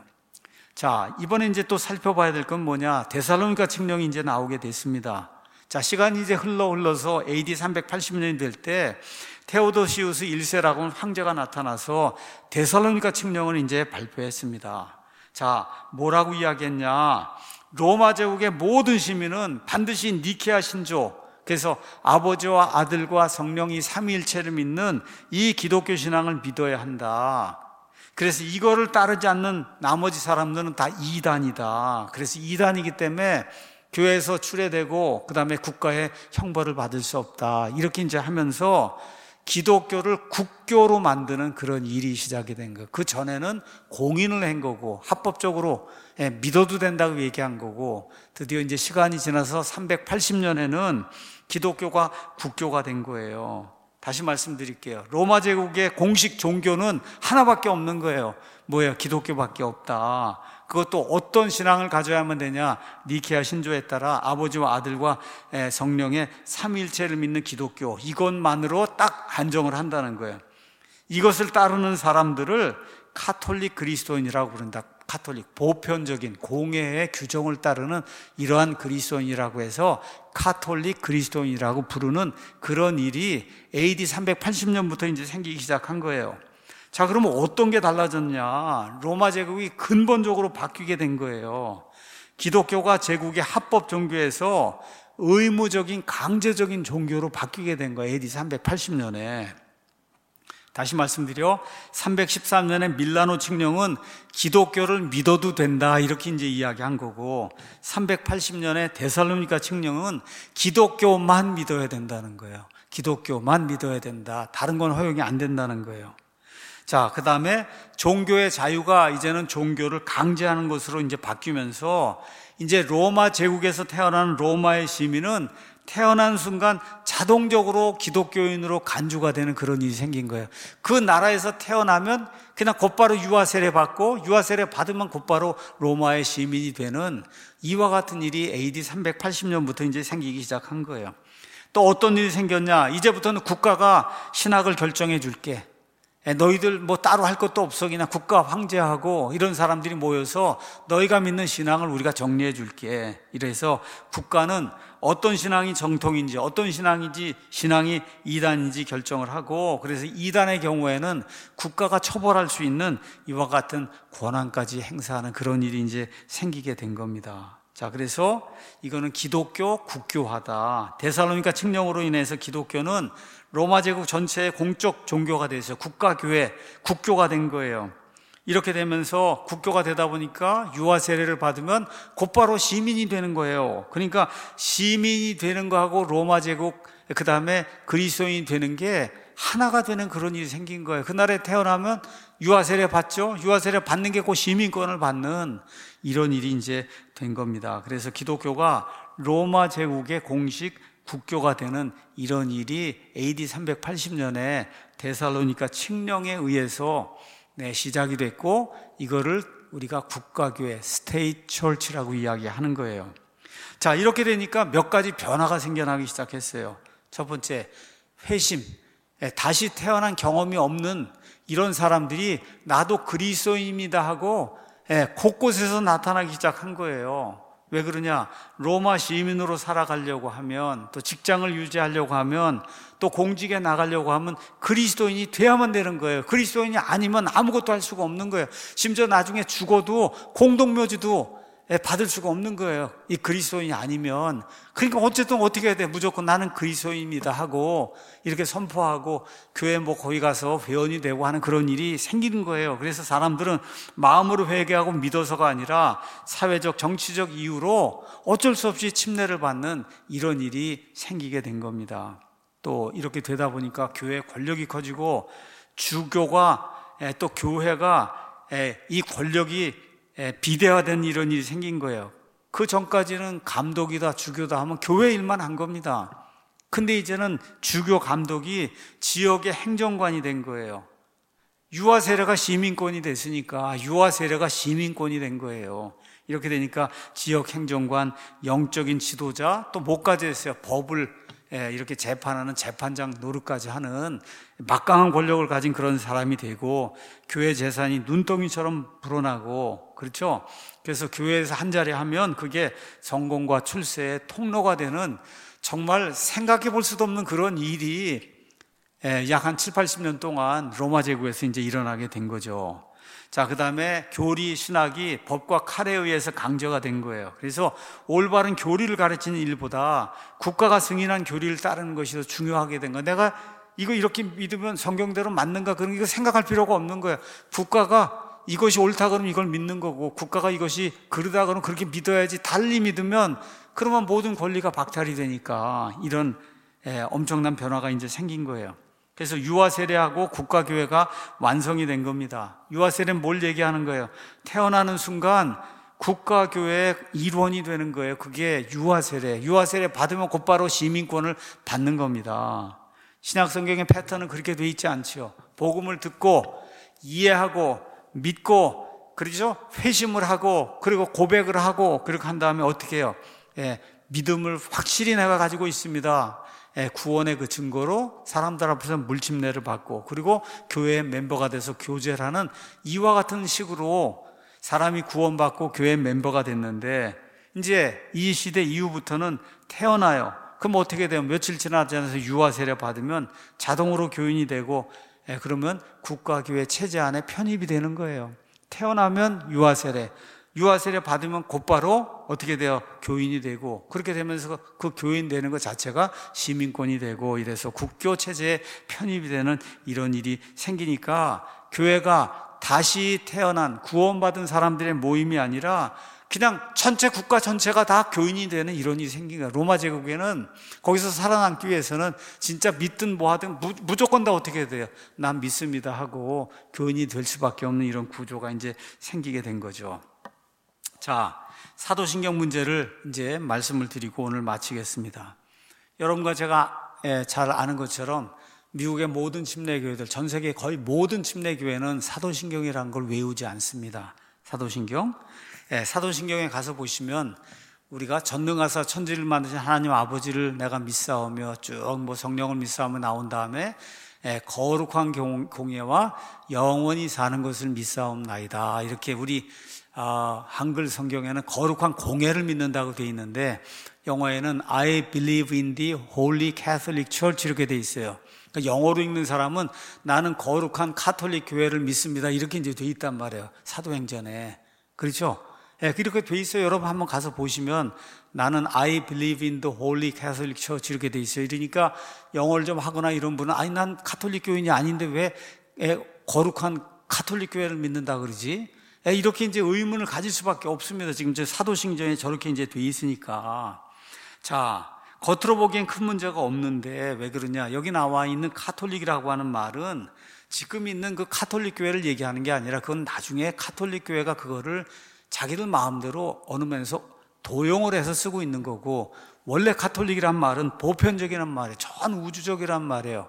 자, 이번에 이제 또 살펴봐야 될 건 뭐냐? 데살로니가 칙령이 이제 나오게 됐습니다. 자, 시간이 이제 흘러서 AD 380년이 될 때 테오도시우스 1세라고 황제가 나타나서 데살로니가 칙령을 이제 발표했습니다. 자, 뭐라고 이야기했냐? 로마 제국의 모든 시민은 반드시 니케아 신조, 그래서 아버지와 아들과 성령이 삼위일체를 믿는 이 기독교 신앙을 믿어야 한다. 그래서 이거를 따르지 않는 나머지 사람들은 다 이단이다. 그래서 이단이기 때문에 교회에서 출애되고 그 다음에 국가의 형벌을 받을 수 없다. 이렇게 이제 하면서 기독교를 국교로 만드는 그런 일이 시작이 된 거예요. 그 전에는 공인을 한 거고 합법적으로 믿어도 된다고 얘기한 거고 드디어 이제 시간이 지나서 380년에는 기독교가 국교가 된 거예요. 다시 말씀드릴게요. 로마 제국의 공식 종교는 하나밖에 없는 거예요. 뭐예요? 기독교밖에 없다. 그것도 어떤 신앙을 가져야만 되냐? 니케아 신조에 따라 아버지와 아들과 성령의 삼위일체를 믿는 기독교, 이것만으로 딱 안정을 한다는 거예요. 이것을 따르는 사람들을 카톨릭 그리스도인이라고 부른다. 카톨릭, 보편적인 공회의 규정을 따르는 이러한 그리스도인이라고 해서 카톨릭 그리스도인이라고 부르는 그런 일이 AD 380년부터 이제 생기기 시작한 거예요. 자, 그러면 어떤 게 달라졌냐? 로마 제국이 근본적으로 바뀌게 된 거예요. 기독교가 제국의 합법 종교에서 의무적인 강제적인 종교로 바뀌게 된 거예요. AD 380년에. 다시 말씀드려 313년에 밀라노 칙령은 기독교를 믿어도 된다 이렇게 이제 이야기한 거고 380년에 데살로니가 칙령은 기독교만 믿어야 된다는 거예요. 기독교만 믿어야 된다. 다른 건 허용이 안 된다는 거예요. 자, 그 다음에 종교의 자유가 이제는 종교를 강제하는 것으로 이제 바뀌면서 이제 로마 제국에서 태어난 로마의 시민은 태어난 순간 자동적으로 기독교인으로 간주가 되는 그런 일이 생긴 거예요. 그 나라에서 태어나면 그냥 곧바로 유아 세례 받고 유아 세례 받으면 곧바로 로마의 시민이 되는 이와 같은 일이 AD 380년부터 이제 생기기 시작한 거예요. 또 어떤 일이 생겼냐? 이제부터는 국가가 신학을 결정해 줄게. 너희들 뭐 따로 할 것도 없어. 그냥 국가 황제하고 이런 사람들이 모여서 너희가 믿는 신앙을 우리가 정리해 줄게. 이래서 국가는 어떤 신앙이 정통인지, 어떤 신앙이 이단인지 결정을 하고, 그래서 이단의 경우에는 국가가 처벌할 수 있는 이와 같은 권한까지 행사하는 그런 일이 이제 생기게 된 겁니다. 자, 그래서 이거는 기독교 국교화다. 데살로니가 칙령으로 인해서 기독교는 로마 제국 전체의 공적 종교가 돼서 국가교회, 국교가 된 거예요. 이렇게 되면서 국교가 되다 보니까 유아 세례를 받으면 곧바로 시민이 되는 거예요. 그러니까 시민이 되는 거하고 로마 제국, 그 다음에 그리스도인이 되는 게 하나가 되는 그런 일이 생긴 거예요. 그날에 태어나면 유아 세례 받죠. 유아 세례 받는 게 곧 시민권을 받는 이런 일이 이제 된 겁니다. 그래서 기독교가 로마 제국의 공식 국교가 되는 이런 일이 AD 380년에 데살로니가 칙령에 의해서 시작이 됐고, 이거를 우리가 국가교회, 스테이트 철치라고 이야기하는 거예요. 자, 이렇게 되니까 몇 가지 변화가 생겨나기 시작했어요. 첫 번째, 회심. 다시 태어난 경험이 없는 이런 사람들이 나도 그리스도인입니다 하고 곳곳에서 나타나기 시작한 거예요. 왜 그러냐? 로마 시민으로 살아가려고 하면, 또 직장을 유지하려고 하면, 또 공직에 나가려고 하면 그리스도인이 돼야만 되는 거예요. 그리스도인이 아니면 아무것도 할 수가 없는 거예요. 심지어 나중에 죽어도 공동묘지도 받을 수가 없는 거예요. 이 그리스도인이 아니면. 그러니까 어쨌든 어떻게 해야 돼? 무조건 나는 그리스도인입니다 하고 이렇게 선포하고 교회 뭐 거기 가서 회원이 되고 하는 그런 일이 생기는 거예요. 그래서 사람들은 마음으로 회개하고 믿어서가 아니라 사회적, 정치적 이유로 어쩔 수 없이 침례를 받는 이런 일이 생기게 된 겁니다. 또 이렇게 되다 보니까 교회 권력이 커지고 주교가 또 교회가 이 권력이 비대화된 이런 일이 생긴 거예요. 그 전까지는 감독이다, 주교다 하면 교회 일만 한 겁니다. 근데 이제는 주교 감독이 지역의 행정관이 된 거예요. 유아 세례가 시민권이 됐으니까 유아 세례가 시민권이 된 거예요. 이렇게 되니까 지역 행정관, 영적인 지도자, 또 뭐까지 했어요? 법을 이렇게 재판하는 재판장 노릇까지 하는 막강한 권력을 가진 그런 사람이 되고, 교회 재산이 눈덩이처럼 불어나고, 그렇죠? 그래서 교회에서 한 자리 하면 그게 성공과 출세의 통로가 되는, 정말 생각해 볼 수도 없는 그런 일이 약 한 7, 80년 동안 로마 제국에서 이제 일어나게 된 거죠. 자, 그 다음에 교리, 신학이 법과 칼에 의해서 강제가 된 거예요. 그래서 올바른 교리를 가르치는 일보다 국가가 승인한 교리를 따르는 것이 더 중요하게 된 거예요. 내가 이거 이렇게 믿으면 성경대로 맞는가? 그런 거 생각할 필요가 없는 거예요. 국가가 이것이 옳다 그러면 이걸 믿는 거고, 국가가 이것이 그러다 그러면 그렇게 믿어야지. 달리 믿으면 그러면 모든 권리가 박탈이 되니까 이런 엄청난 변화가 이제 생긴 거예요. 그래서 유아 세례하고 국가교회가 완성이 된 겁니다. 유아 세례는 뭘 얘기하는 거예요? 태어나는 순간 국가교회의 일원이 되는 거예요. 그게 유아 세례. 유아 세례 받으면 곧바로 시민권을 받는 겁니다. 신약 성경의 패턴은 그렇게 돼 있지 않지요. 복음을 듣고 이해하고 믿고, 그렇죠? 회심을 하고, 그리고 고백을 하고, 그렇게 한 다음에 어떻게 해요? 믿음을 확실히 내가 가지고 있습니다. 구원의 그 증거로 사람들 앞에서 물침례를 받고, 그리고 교회의 멤버가 돼서 교제를 하는 이와 같은 식으로 사람이 구원받고 교회 멤버가 됐는데, 이제 이 시대 이후부터는 태어나요. 그럼 어떻게 돼요? 며칠 지나지 않아서 유아 세례 받으면 자동으로 교인이 되고, 그러면 국가교회 체제 안에 편입이 되는 거예요. 태어나면 유아 세례 받으면 곧바로 어떻게 돼요? 교인이 되고, 그렇게 되면서 그 교인 되는 것 자체가 시민권이 되고, 이래서 국교 체제에 편입이 되는 이런 일이 생기니까 교회가 다시 태어난 구원받은 사람들의 모임이 아니라 그냥 전체 국가 전체가 다 교인이 되는 이런 일이 생긴 거예요. 로마 제국에는 거기서 살아남기 위해서는 진짜 믿든 뭐하든 무조건 다 어떻게 돼요? 난 믿습니다 하고 교인이 될 수밖에 없는 이런 구조가 이제 생기게 된 거죠. 자, 사도신경 문제를 이제 말씀을 드리고 오늘 마치겠습니다. 여러분과 제가 잘 아는 것처럼 미국의 모든 침례교회들, 전 세계 거의 모든 침례교회는 사도신경이라는 걸 외우지 않습니다. 사도신경. 사도신경에 가서 보시면 우리가 전능하사 천지를 만드신 하나님 아버지를 내가 믿사오며 쭉 뭐 성령을 믿사오며 나온 다음에 거룩한 공예와 영원히 사는 것을 믿사옵나이다. 이렇게 우리 한글 성경에는 거룩한 공예를 믿는다고 되어 있는데 영어에는 I believe in the Holy Catholic Church 이렇게 되어 있어요. 그러니까 영어로 읽는 사람은 나는 거룩한 카톨릭 교회를 믿습니다. 이렇게 이제 되어 있단 말이에요. 사도행전에. 그렇죠? 이렇게 되어 있어요. 여러분 한번 가서 보시면 나는 I believe in the Holy Catholic Church 이렇게 되어 있어요. 이러니까 영어를 좀 하거나 이런 분은 아니 난 카톨릭 교인이 아닌데 왜 거룩한 카톨릭 교회를 믿는다 그러지? 이렇게 이제 의문을 가질 수밖에 없습니다. 지금 이제 사도신경에 저렇게 이제 돼 있으니까. 자, 겉으로 보기엔 큰 문제가 없는데 왜 그러냐? 여기 나와 있는 카톨릭이라고 하는 말은 지금 있는 그 카톨릭 교회를 얘기하는 게 아니라 그건 나중에 카톨릭 교회가 그거를 자기들 마음대로 어느 면에서 도용을 해서 쓰고 있는 거고, 원래 카톨릭이란 말은 보편적이란 말이에요. 전 우주적이란 말이에요.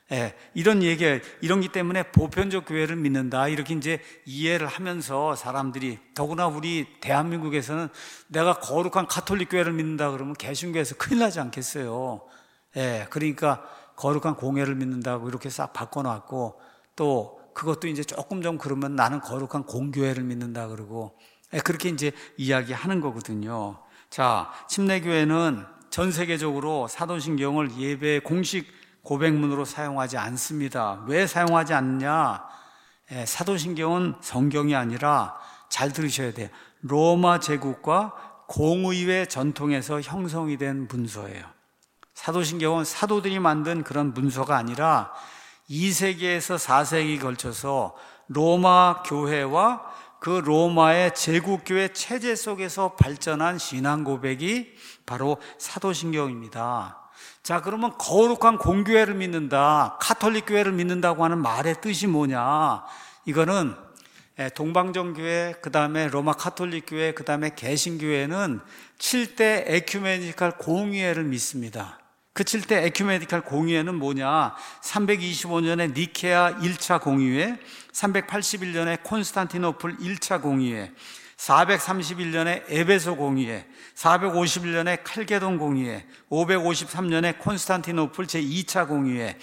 이런기 때문에 보편적 교회를 믿는다. 이렇게 이제 이해를 하면서 사람들이, 더구나 우리 대한민국에서는 내가 거룩한 카톨릭 교회를 믿는다 그러면 개신교에서 큰일 나지 않겠어요. 그러니까 거룩한 공예를 믿는다고 이렇게 싹 바꿔놨고, 또 그것도 이제 조금 좀 그러면 나는 거룩한 공교회를 믿는다 그러고, 그렇게 이제 이야기하는 거거든요. 자, 침례교회는 전 세계적으로 사도신경을 예배의 공식 고백문으로 사용하지 않습니다. 왜 사용하지 않느냐? 사도신경은 성경이 아니라, 잘 들으셔야 돼요, 로마 제국과 공의회 전통에서 형성이 된 문서예요. 사도신경은 사도들이 만든 그런 문서가 아니라 2세기에서 4세기 걸쳐서 로마 교회와 그 로마의 제국교회 체제 속에서 발전한 신앙 고백이 바로 사도신경입니다. 자, 그러면 거룩한 공교회를 믿는다, 카톨릭 교회를 믿는다고 하는 말의 뜻이 뭐냐? 이거는 동방정교회, 그 다음에 로마 카톨릭 교회, 그 다음에 개신교회는 7대 에큐메니칼 공의회를 믿습니다. 그 7대 에큐메니칼 공의회는 뭐냐? 325년에 니케아 1차 공의회, 381년에 콘스탄티노플 1차 공의회, 431년에 에베소 공의회, 451년에 칼게돈 공의회, 553년에 콘스탄티노플 제2차 공의회,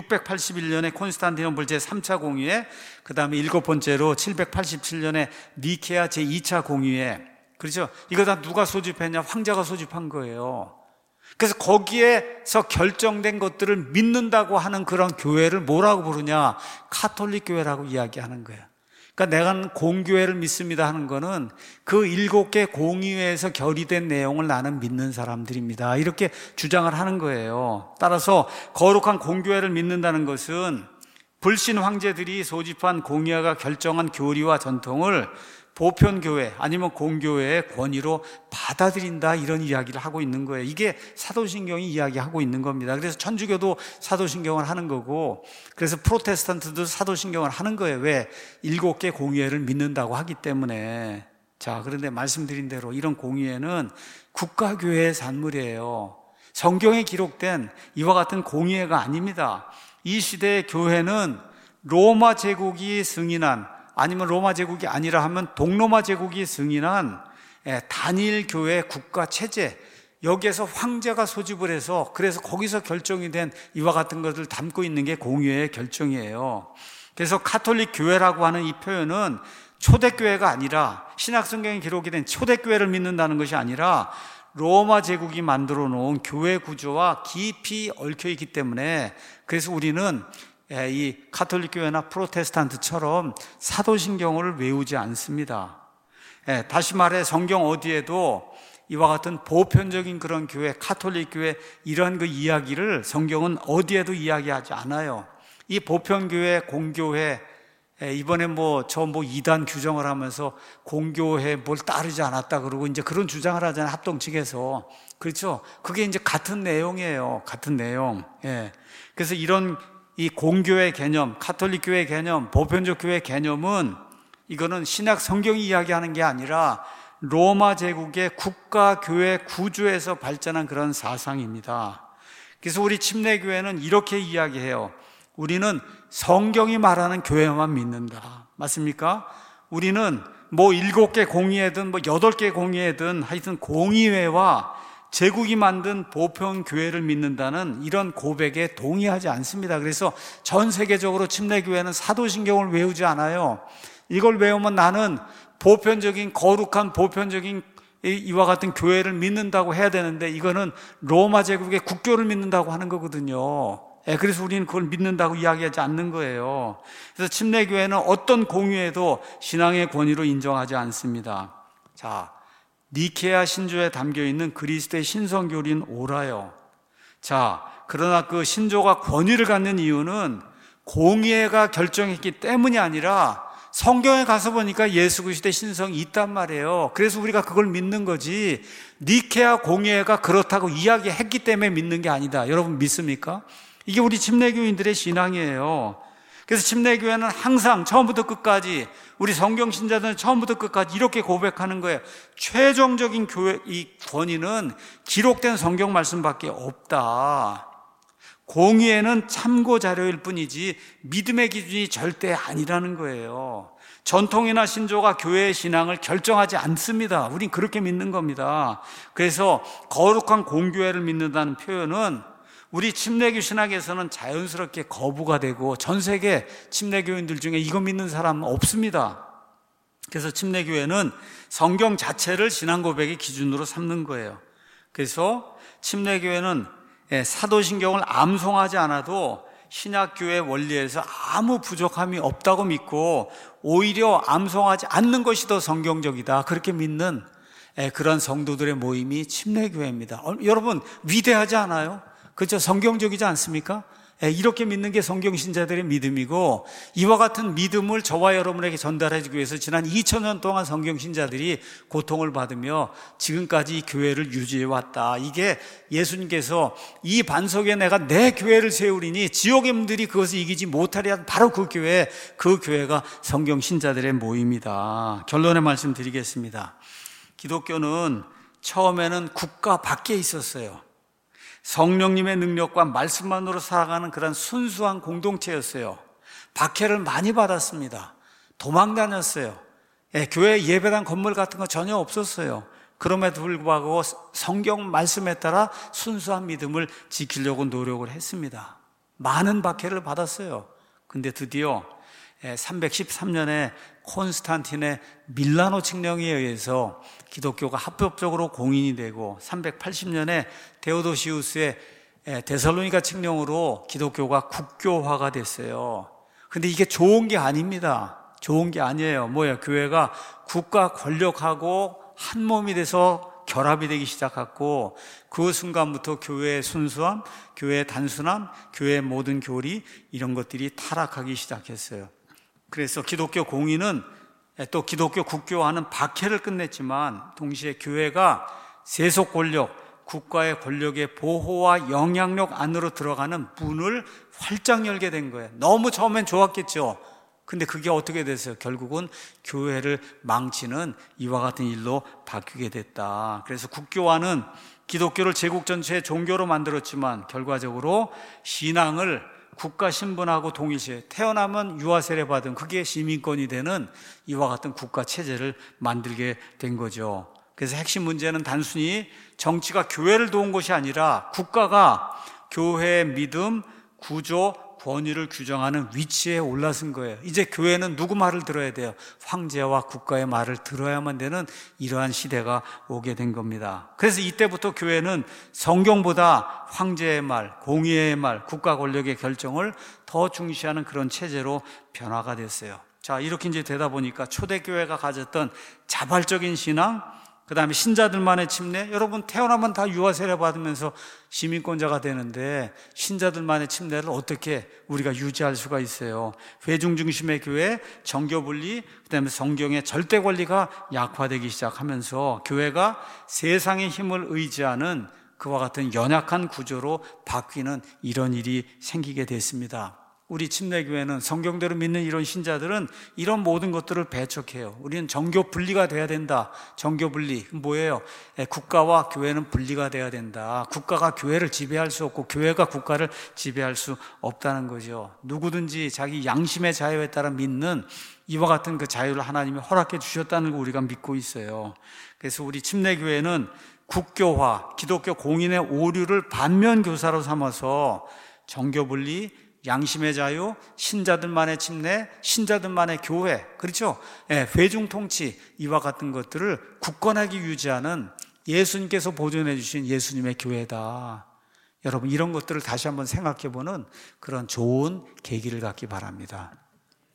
681년에 콘스탄티노플 제3차 공의회, 그 다음에 7번째로 787년에 니케아 제2차 공의회. 그렇죠? 이거 다 누가 소집했냐? 황제가 소집한 거예요. 그래서 거기에서 결정된 것들을 믿는다고 하는 그런 교회를 뭐라고 부르냐? 카톨릭 교회라고 이야기하는 거예요. 그러니까 내가 공교회를 믿습니다 하는 거는 그 7개 공의회에서 결의된 내용을 나는 믿는 사람들입니다, 이렇게 주장을 하는 거예요. 따라서 거룩한 공교회를 믿는다는 것은 불신 황제들이 소집한 공의회가 결정한 교리와 전통을 보편교회 아니면 공교회의 권위로 받아들인다, 이런 이야기를 하고 있는 거예요. 이게 사도신경이 이야기하고 있는 겁니다. 그래서 천주교도 사도신경을 하는 거고, 그래서 프로테스탄트도 사도신경을 하는 거예요. 왜? 7개 공의회를 믿는다고 하기 때문에. 자, 그런데 말씀드린 대로 이런 공의회는 국가교회의 산물이에요. 성경에 기록된 이와 같은 공의회가 아닙니다. 이 시대의 교회는 로마 제국이 승인한, 아니면 로마 제국이 아니라 하면 동로마 제국이 승인한 단일 교회 국가 체제, 여기에서 황제가 소집을 해서, 그래서 거기서 결정이 된 이와 같은 것을 담고 있는 게 공의회의 결정이에요. 그래서 카톨릭 교회라고 하는 이 표현은 초대교회가 아니라, 신약성경에 기록이 된 초대교회를 믿는다는 것이 아니라 로마 제국이 만들어 놓은 교회 구조와 깊이 얽혀 있기 때문에, 그래서 우리는 이 카톨릭 교회나 프로테스탄트처럼 사도신경을 외우지 않습니다. 다시 말해, 성경 어디에도 이와 같은 보편적인 그런 교회, 카톨릭 교회, 이런 그 이야기를 성경은 어디에도 이야기하지 않아요. 이 보편교회, 공교회, 이번에 이단 규정을 하면서 공교회 뭘 따르지 않았다 그러고 이제 그런 주장을 하잖아요, 합동 측에서. 그렇죠? 그게 이제 같은 내용이에요. 같은 내용. 그래서 이 공교회 개념, 카톨릭 교회 개념, 보편적 교회 개념은, 이거는 신약 성경이 이야기하는 게 아니라 로마 제국의 국가 교회 구조에서 발전한 그런 사상입니다. 그래서 우리 침례교회는 이렇게 이야기해요. 우리는 성경이 말하는 교회만 믿는다. 맞습니까? 우리는 7개 공의회든 8개 공의회든 하여튼 공의회와 제국이 만든 보편교회를 믿는다는 이런 고백에 동의하지 않습니다. 그래서 전 세계적으로 침례교회는 사도신경을 외우지 않아요. 이걸 외우면 나는 보편적인 거룩한 보편적인 이와 같은 교회를 믿는다고 해야 되는데, 이거는 로마 제국의 국교를 믿는다고 하는 거거든요. 그래서 우리는 그걸 믿는다고 이야기하지 않는 거예요. 그래서 침례교회는 어떤 공유에도 신앙의 권위로 인정하지 않습니다. 자, 니케아 신조에 담겨있는 그리스도의 신성교리는 옳아요. 자, 그러나 그 신조가 권위를 갖는 이유는 공의회가 결정했기 때문이 아니라 성경에 가서 보니까 예수 그리스도의 신성이 있단 말이에요. 그래서 우리가 그걸 믿는 거지, 니케아 공의회가 그렇다고 이야기했기 때문에 믿는 게 아니다. 여러분 믿습니까? 이게 우리 침례교인들의 신앙이에요. 그래서 침례교회는 항상 처음부터 끝까지, 우리 성경 신자들은 처음부터 끝까지 이렇게 고백하는 거예요. 최종적인 교회 이 권위는 기록된 성경 말씀밖에 없다. 공의회는 참고 자료일 뿐이지 믿음의 기준이 절대 아니라는 거예요. 전통이나 신조가 교회의 신앙을 결정하지 않습니다. 우린 그렇게 믿는 겁니다. 그래서 거룩한 공교회를 믿는다는 표현은 우리 침례교 신학에서는 자연스럽게 거부가 되고, 전 세계 침례교인들 중에 이거 믿는 사람은 없습니다. 그래서 침례교회는 성경 자체를 신앙 고백의 기준으로 삼는 거예요. 그래서 침례교회는 사도신경을 암송하지 않아도 신약교회 원리에서 아무 부족함이 없다고 믿고, 오히려 암송하지 않는 것이 더 성경적이다, 그렇게 믿는 그런 성도들의 모임이 침례교회입니다. 여러분 위대하지 않아요? 그렇죠? 성경적이지 않습니까? 이렇게 믿는 게 성경신자들의 믿음이고, 이와 같은 믿음을 저와 여러분에게 전달해주기 위해서 지난 2000년 동안 성경신자들이 고통을 받으며 지금까지 이 교회를 유지해왔다. 이게 예수님께서 이 반석에 내가 내 교회를 세우리니 지옥의 문들이 그것을 이기지 못하리라, 바로 그 교회가 성경신자들의 모임이다. 결론의 말씀 드리겠습니다. 기독교는 처음에는 국가 밖에 있었어요. 성령님의 능력과 말씀만으로 살아가는 그런 순수한 공동체였어요. 박해를 많이 받았습니다. 도망 다녔어요. 교회 예배당 건물 같은 거 전혀 없었어요. 그럼에도 불구하고 성경 말씀에 따라 순수한 믿음을 지키려고 노력을 했습니다. 많은 박해를 받았어요. 근데 드디어 313년에 콘스탄틴의 밀라노 칙령에 의해서 기독교가 합법적으로 공인이 되고, 380년에 데오도시우스의 데살로니가 칙령으로 기독교가 국교화가 됐어요. 근데 이게 좋은 게 아닙니다. 좋은 게 아니에요. 뭐예요? 교회가 국가 권력하고 한 몸이 돼서 결합이 되기 시작했고, 그 순간부터 교회의 순수함, 교회의 단순함, 교회의 모든 교리, 이런 것들이 타락하기 시작했어요. 그래서 기독교 공의는 또 기독교 국교화는 박해를 끝냈지만, 동시에 교회가 세속 권력, 국가의 권력의 보호와 영향력 안으로 들어가는 문을 활짝 열게 된 거예요. 너무 처음엔 좋았겠죠. 근데 그게 어떻게 됐어요? 결국은 교회를 망치는 이와 같은 일로 바뀌게 됐다. 그래서 국교화는 기독교를 제국 전체의 종교로 만들었지만, 결과적으로 신앙을 국가 신분하고 동일시해 태어나면 유아 세례 받은, 그게 시민권이 되는 이와 같은 국가 체제를 만들게 된 거죠. 그래서 핵심 문제는 단순히 정치가 교회를 도운 것이 아니라 국가가 교회의 믿음, 구조, 권위를 규정하는 위치에 올라선 거예요. 이제 교회는 누구 말을 들어야 돼요? 황제와 국가의 말을 들어야만 되는 이러한 시대가 오게 된 겁니다. 그래서 이때부터 교회는 성경보다 황제의 말, 공의의 말, 국가 권력의 결정을 더 중시하는 그런 체제로 변화가 됐어요. 자, 이렇게 이제 되다 보니까 초대교회가 가졌던 자발적인 신앙, 그 다음에 신자들만의 침례, 여러분 태어나면 다 유아 세례 받으면서 시민권자가 되는데, 신자들만의 침례를 어떻게 우리가 유지할 수가 있어요? 회중 중심의 교회, 정교 분리, 그 다음에 성경의 절대 권리가 약화되기 시작하면서 교회가 세상의 힘을 의지하는 그와 같은 연약한 구조로 바뀌는 이런 일이 생기게 됐습니다. 우리 침례교회는 성경대로 믿는 이런 신자들은 이런 모든 것들을 배척해요. 우리는 정교 분리가 돼야 된다. 정교 분리 뭐예요? 국가와 교회는 분리가 돼야 된다. 국가가 교회를 지배할 수 없고 교회가 국가를 지배할 수 없다는 거죠. 누구든지 자기 양심의 자유에 따라 믿는 이와 같은 그 자유를 하나님이 허락해 주셨다는 거 우리가 믿고 있어요. 그래서 우리 침례교회는 국교화, 기독교 공인의 오류를 반면교사로 삼아서 정교분리, 양심의 자유, 신자들만의 침례, 신자들만의 교회, 그렇죠? 회중통치, 이와 같은 것들을 굳건하게 유지하는 예수님께서 보존해 주신 예수님의 교회다. 여러분, 이런 것들을 다시 한번 생각해 보는 그런 좋은 계기를 갖기 바랍니다.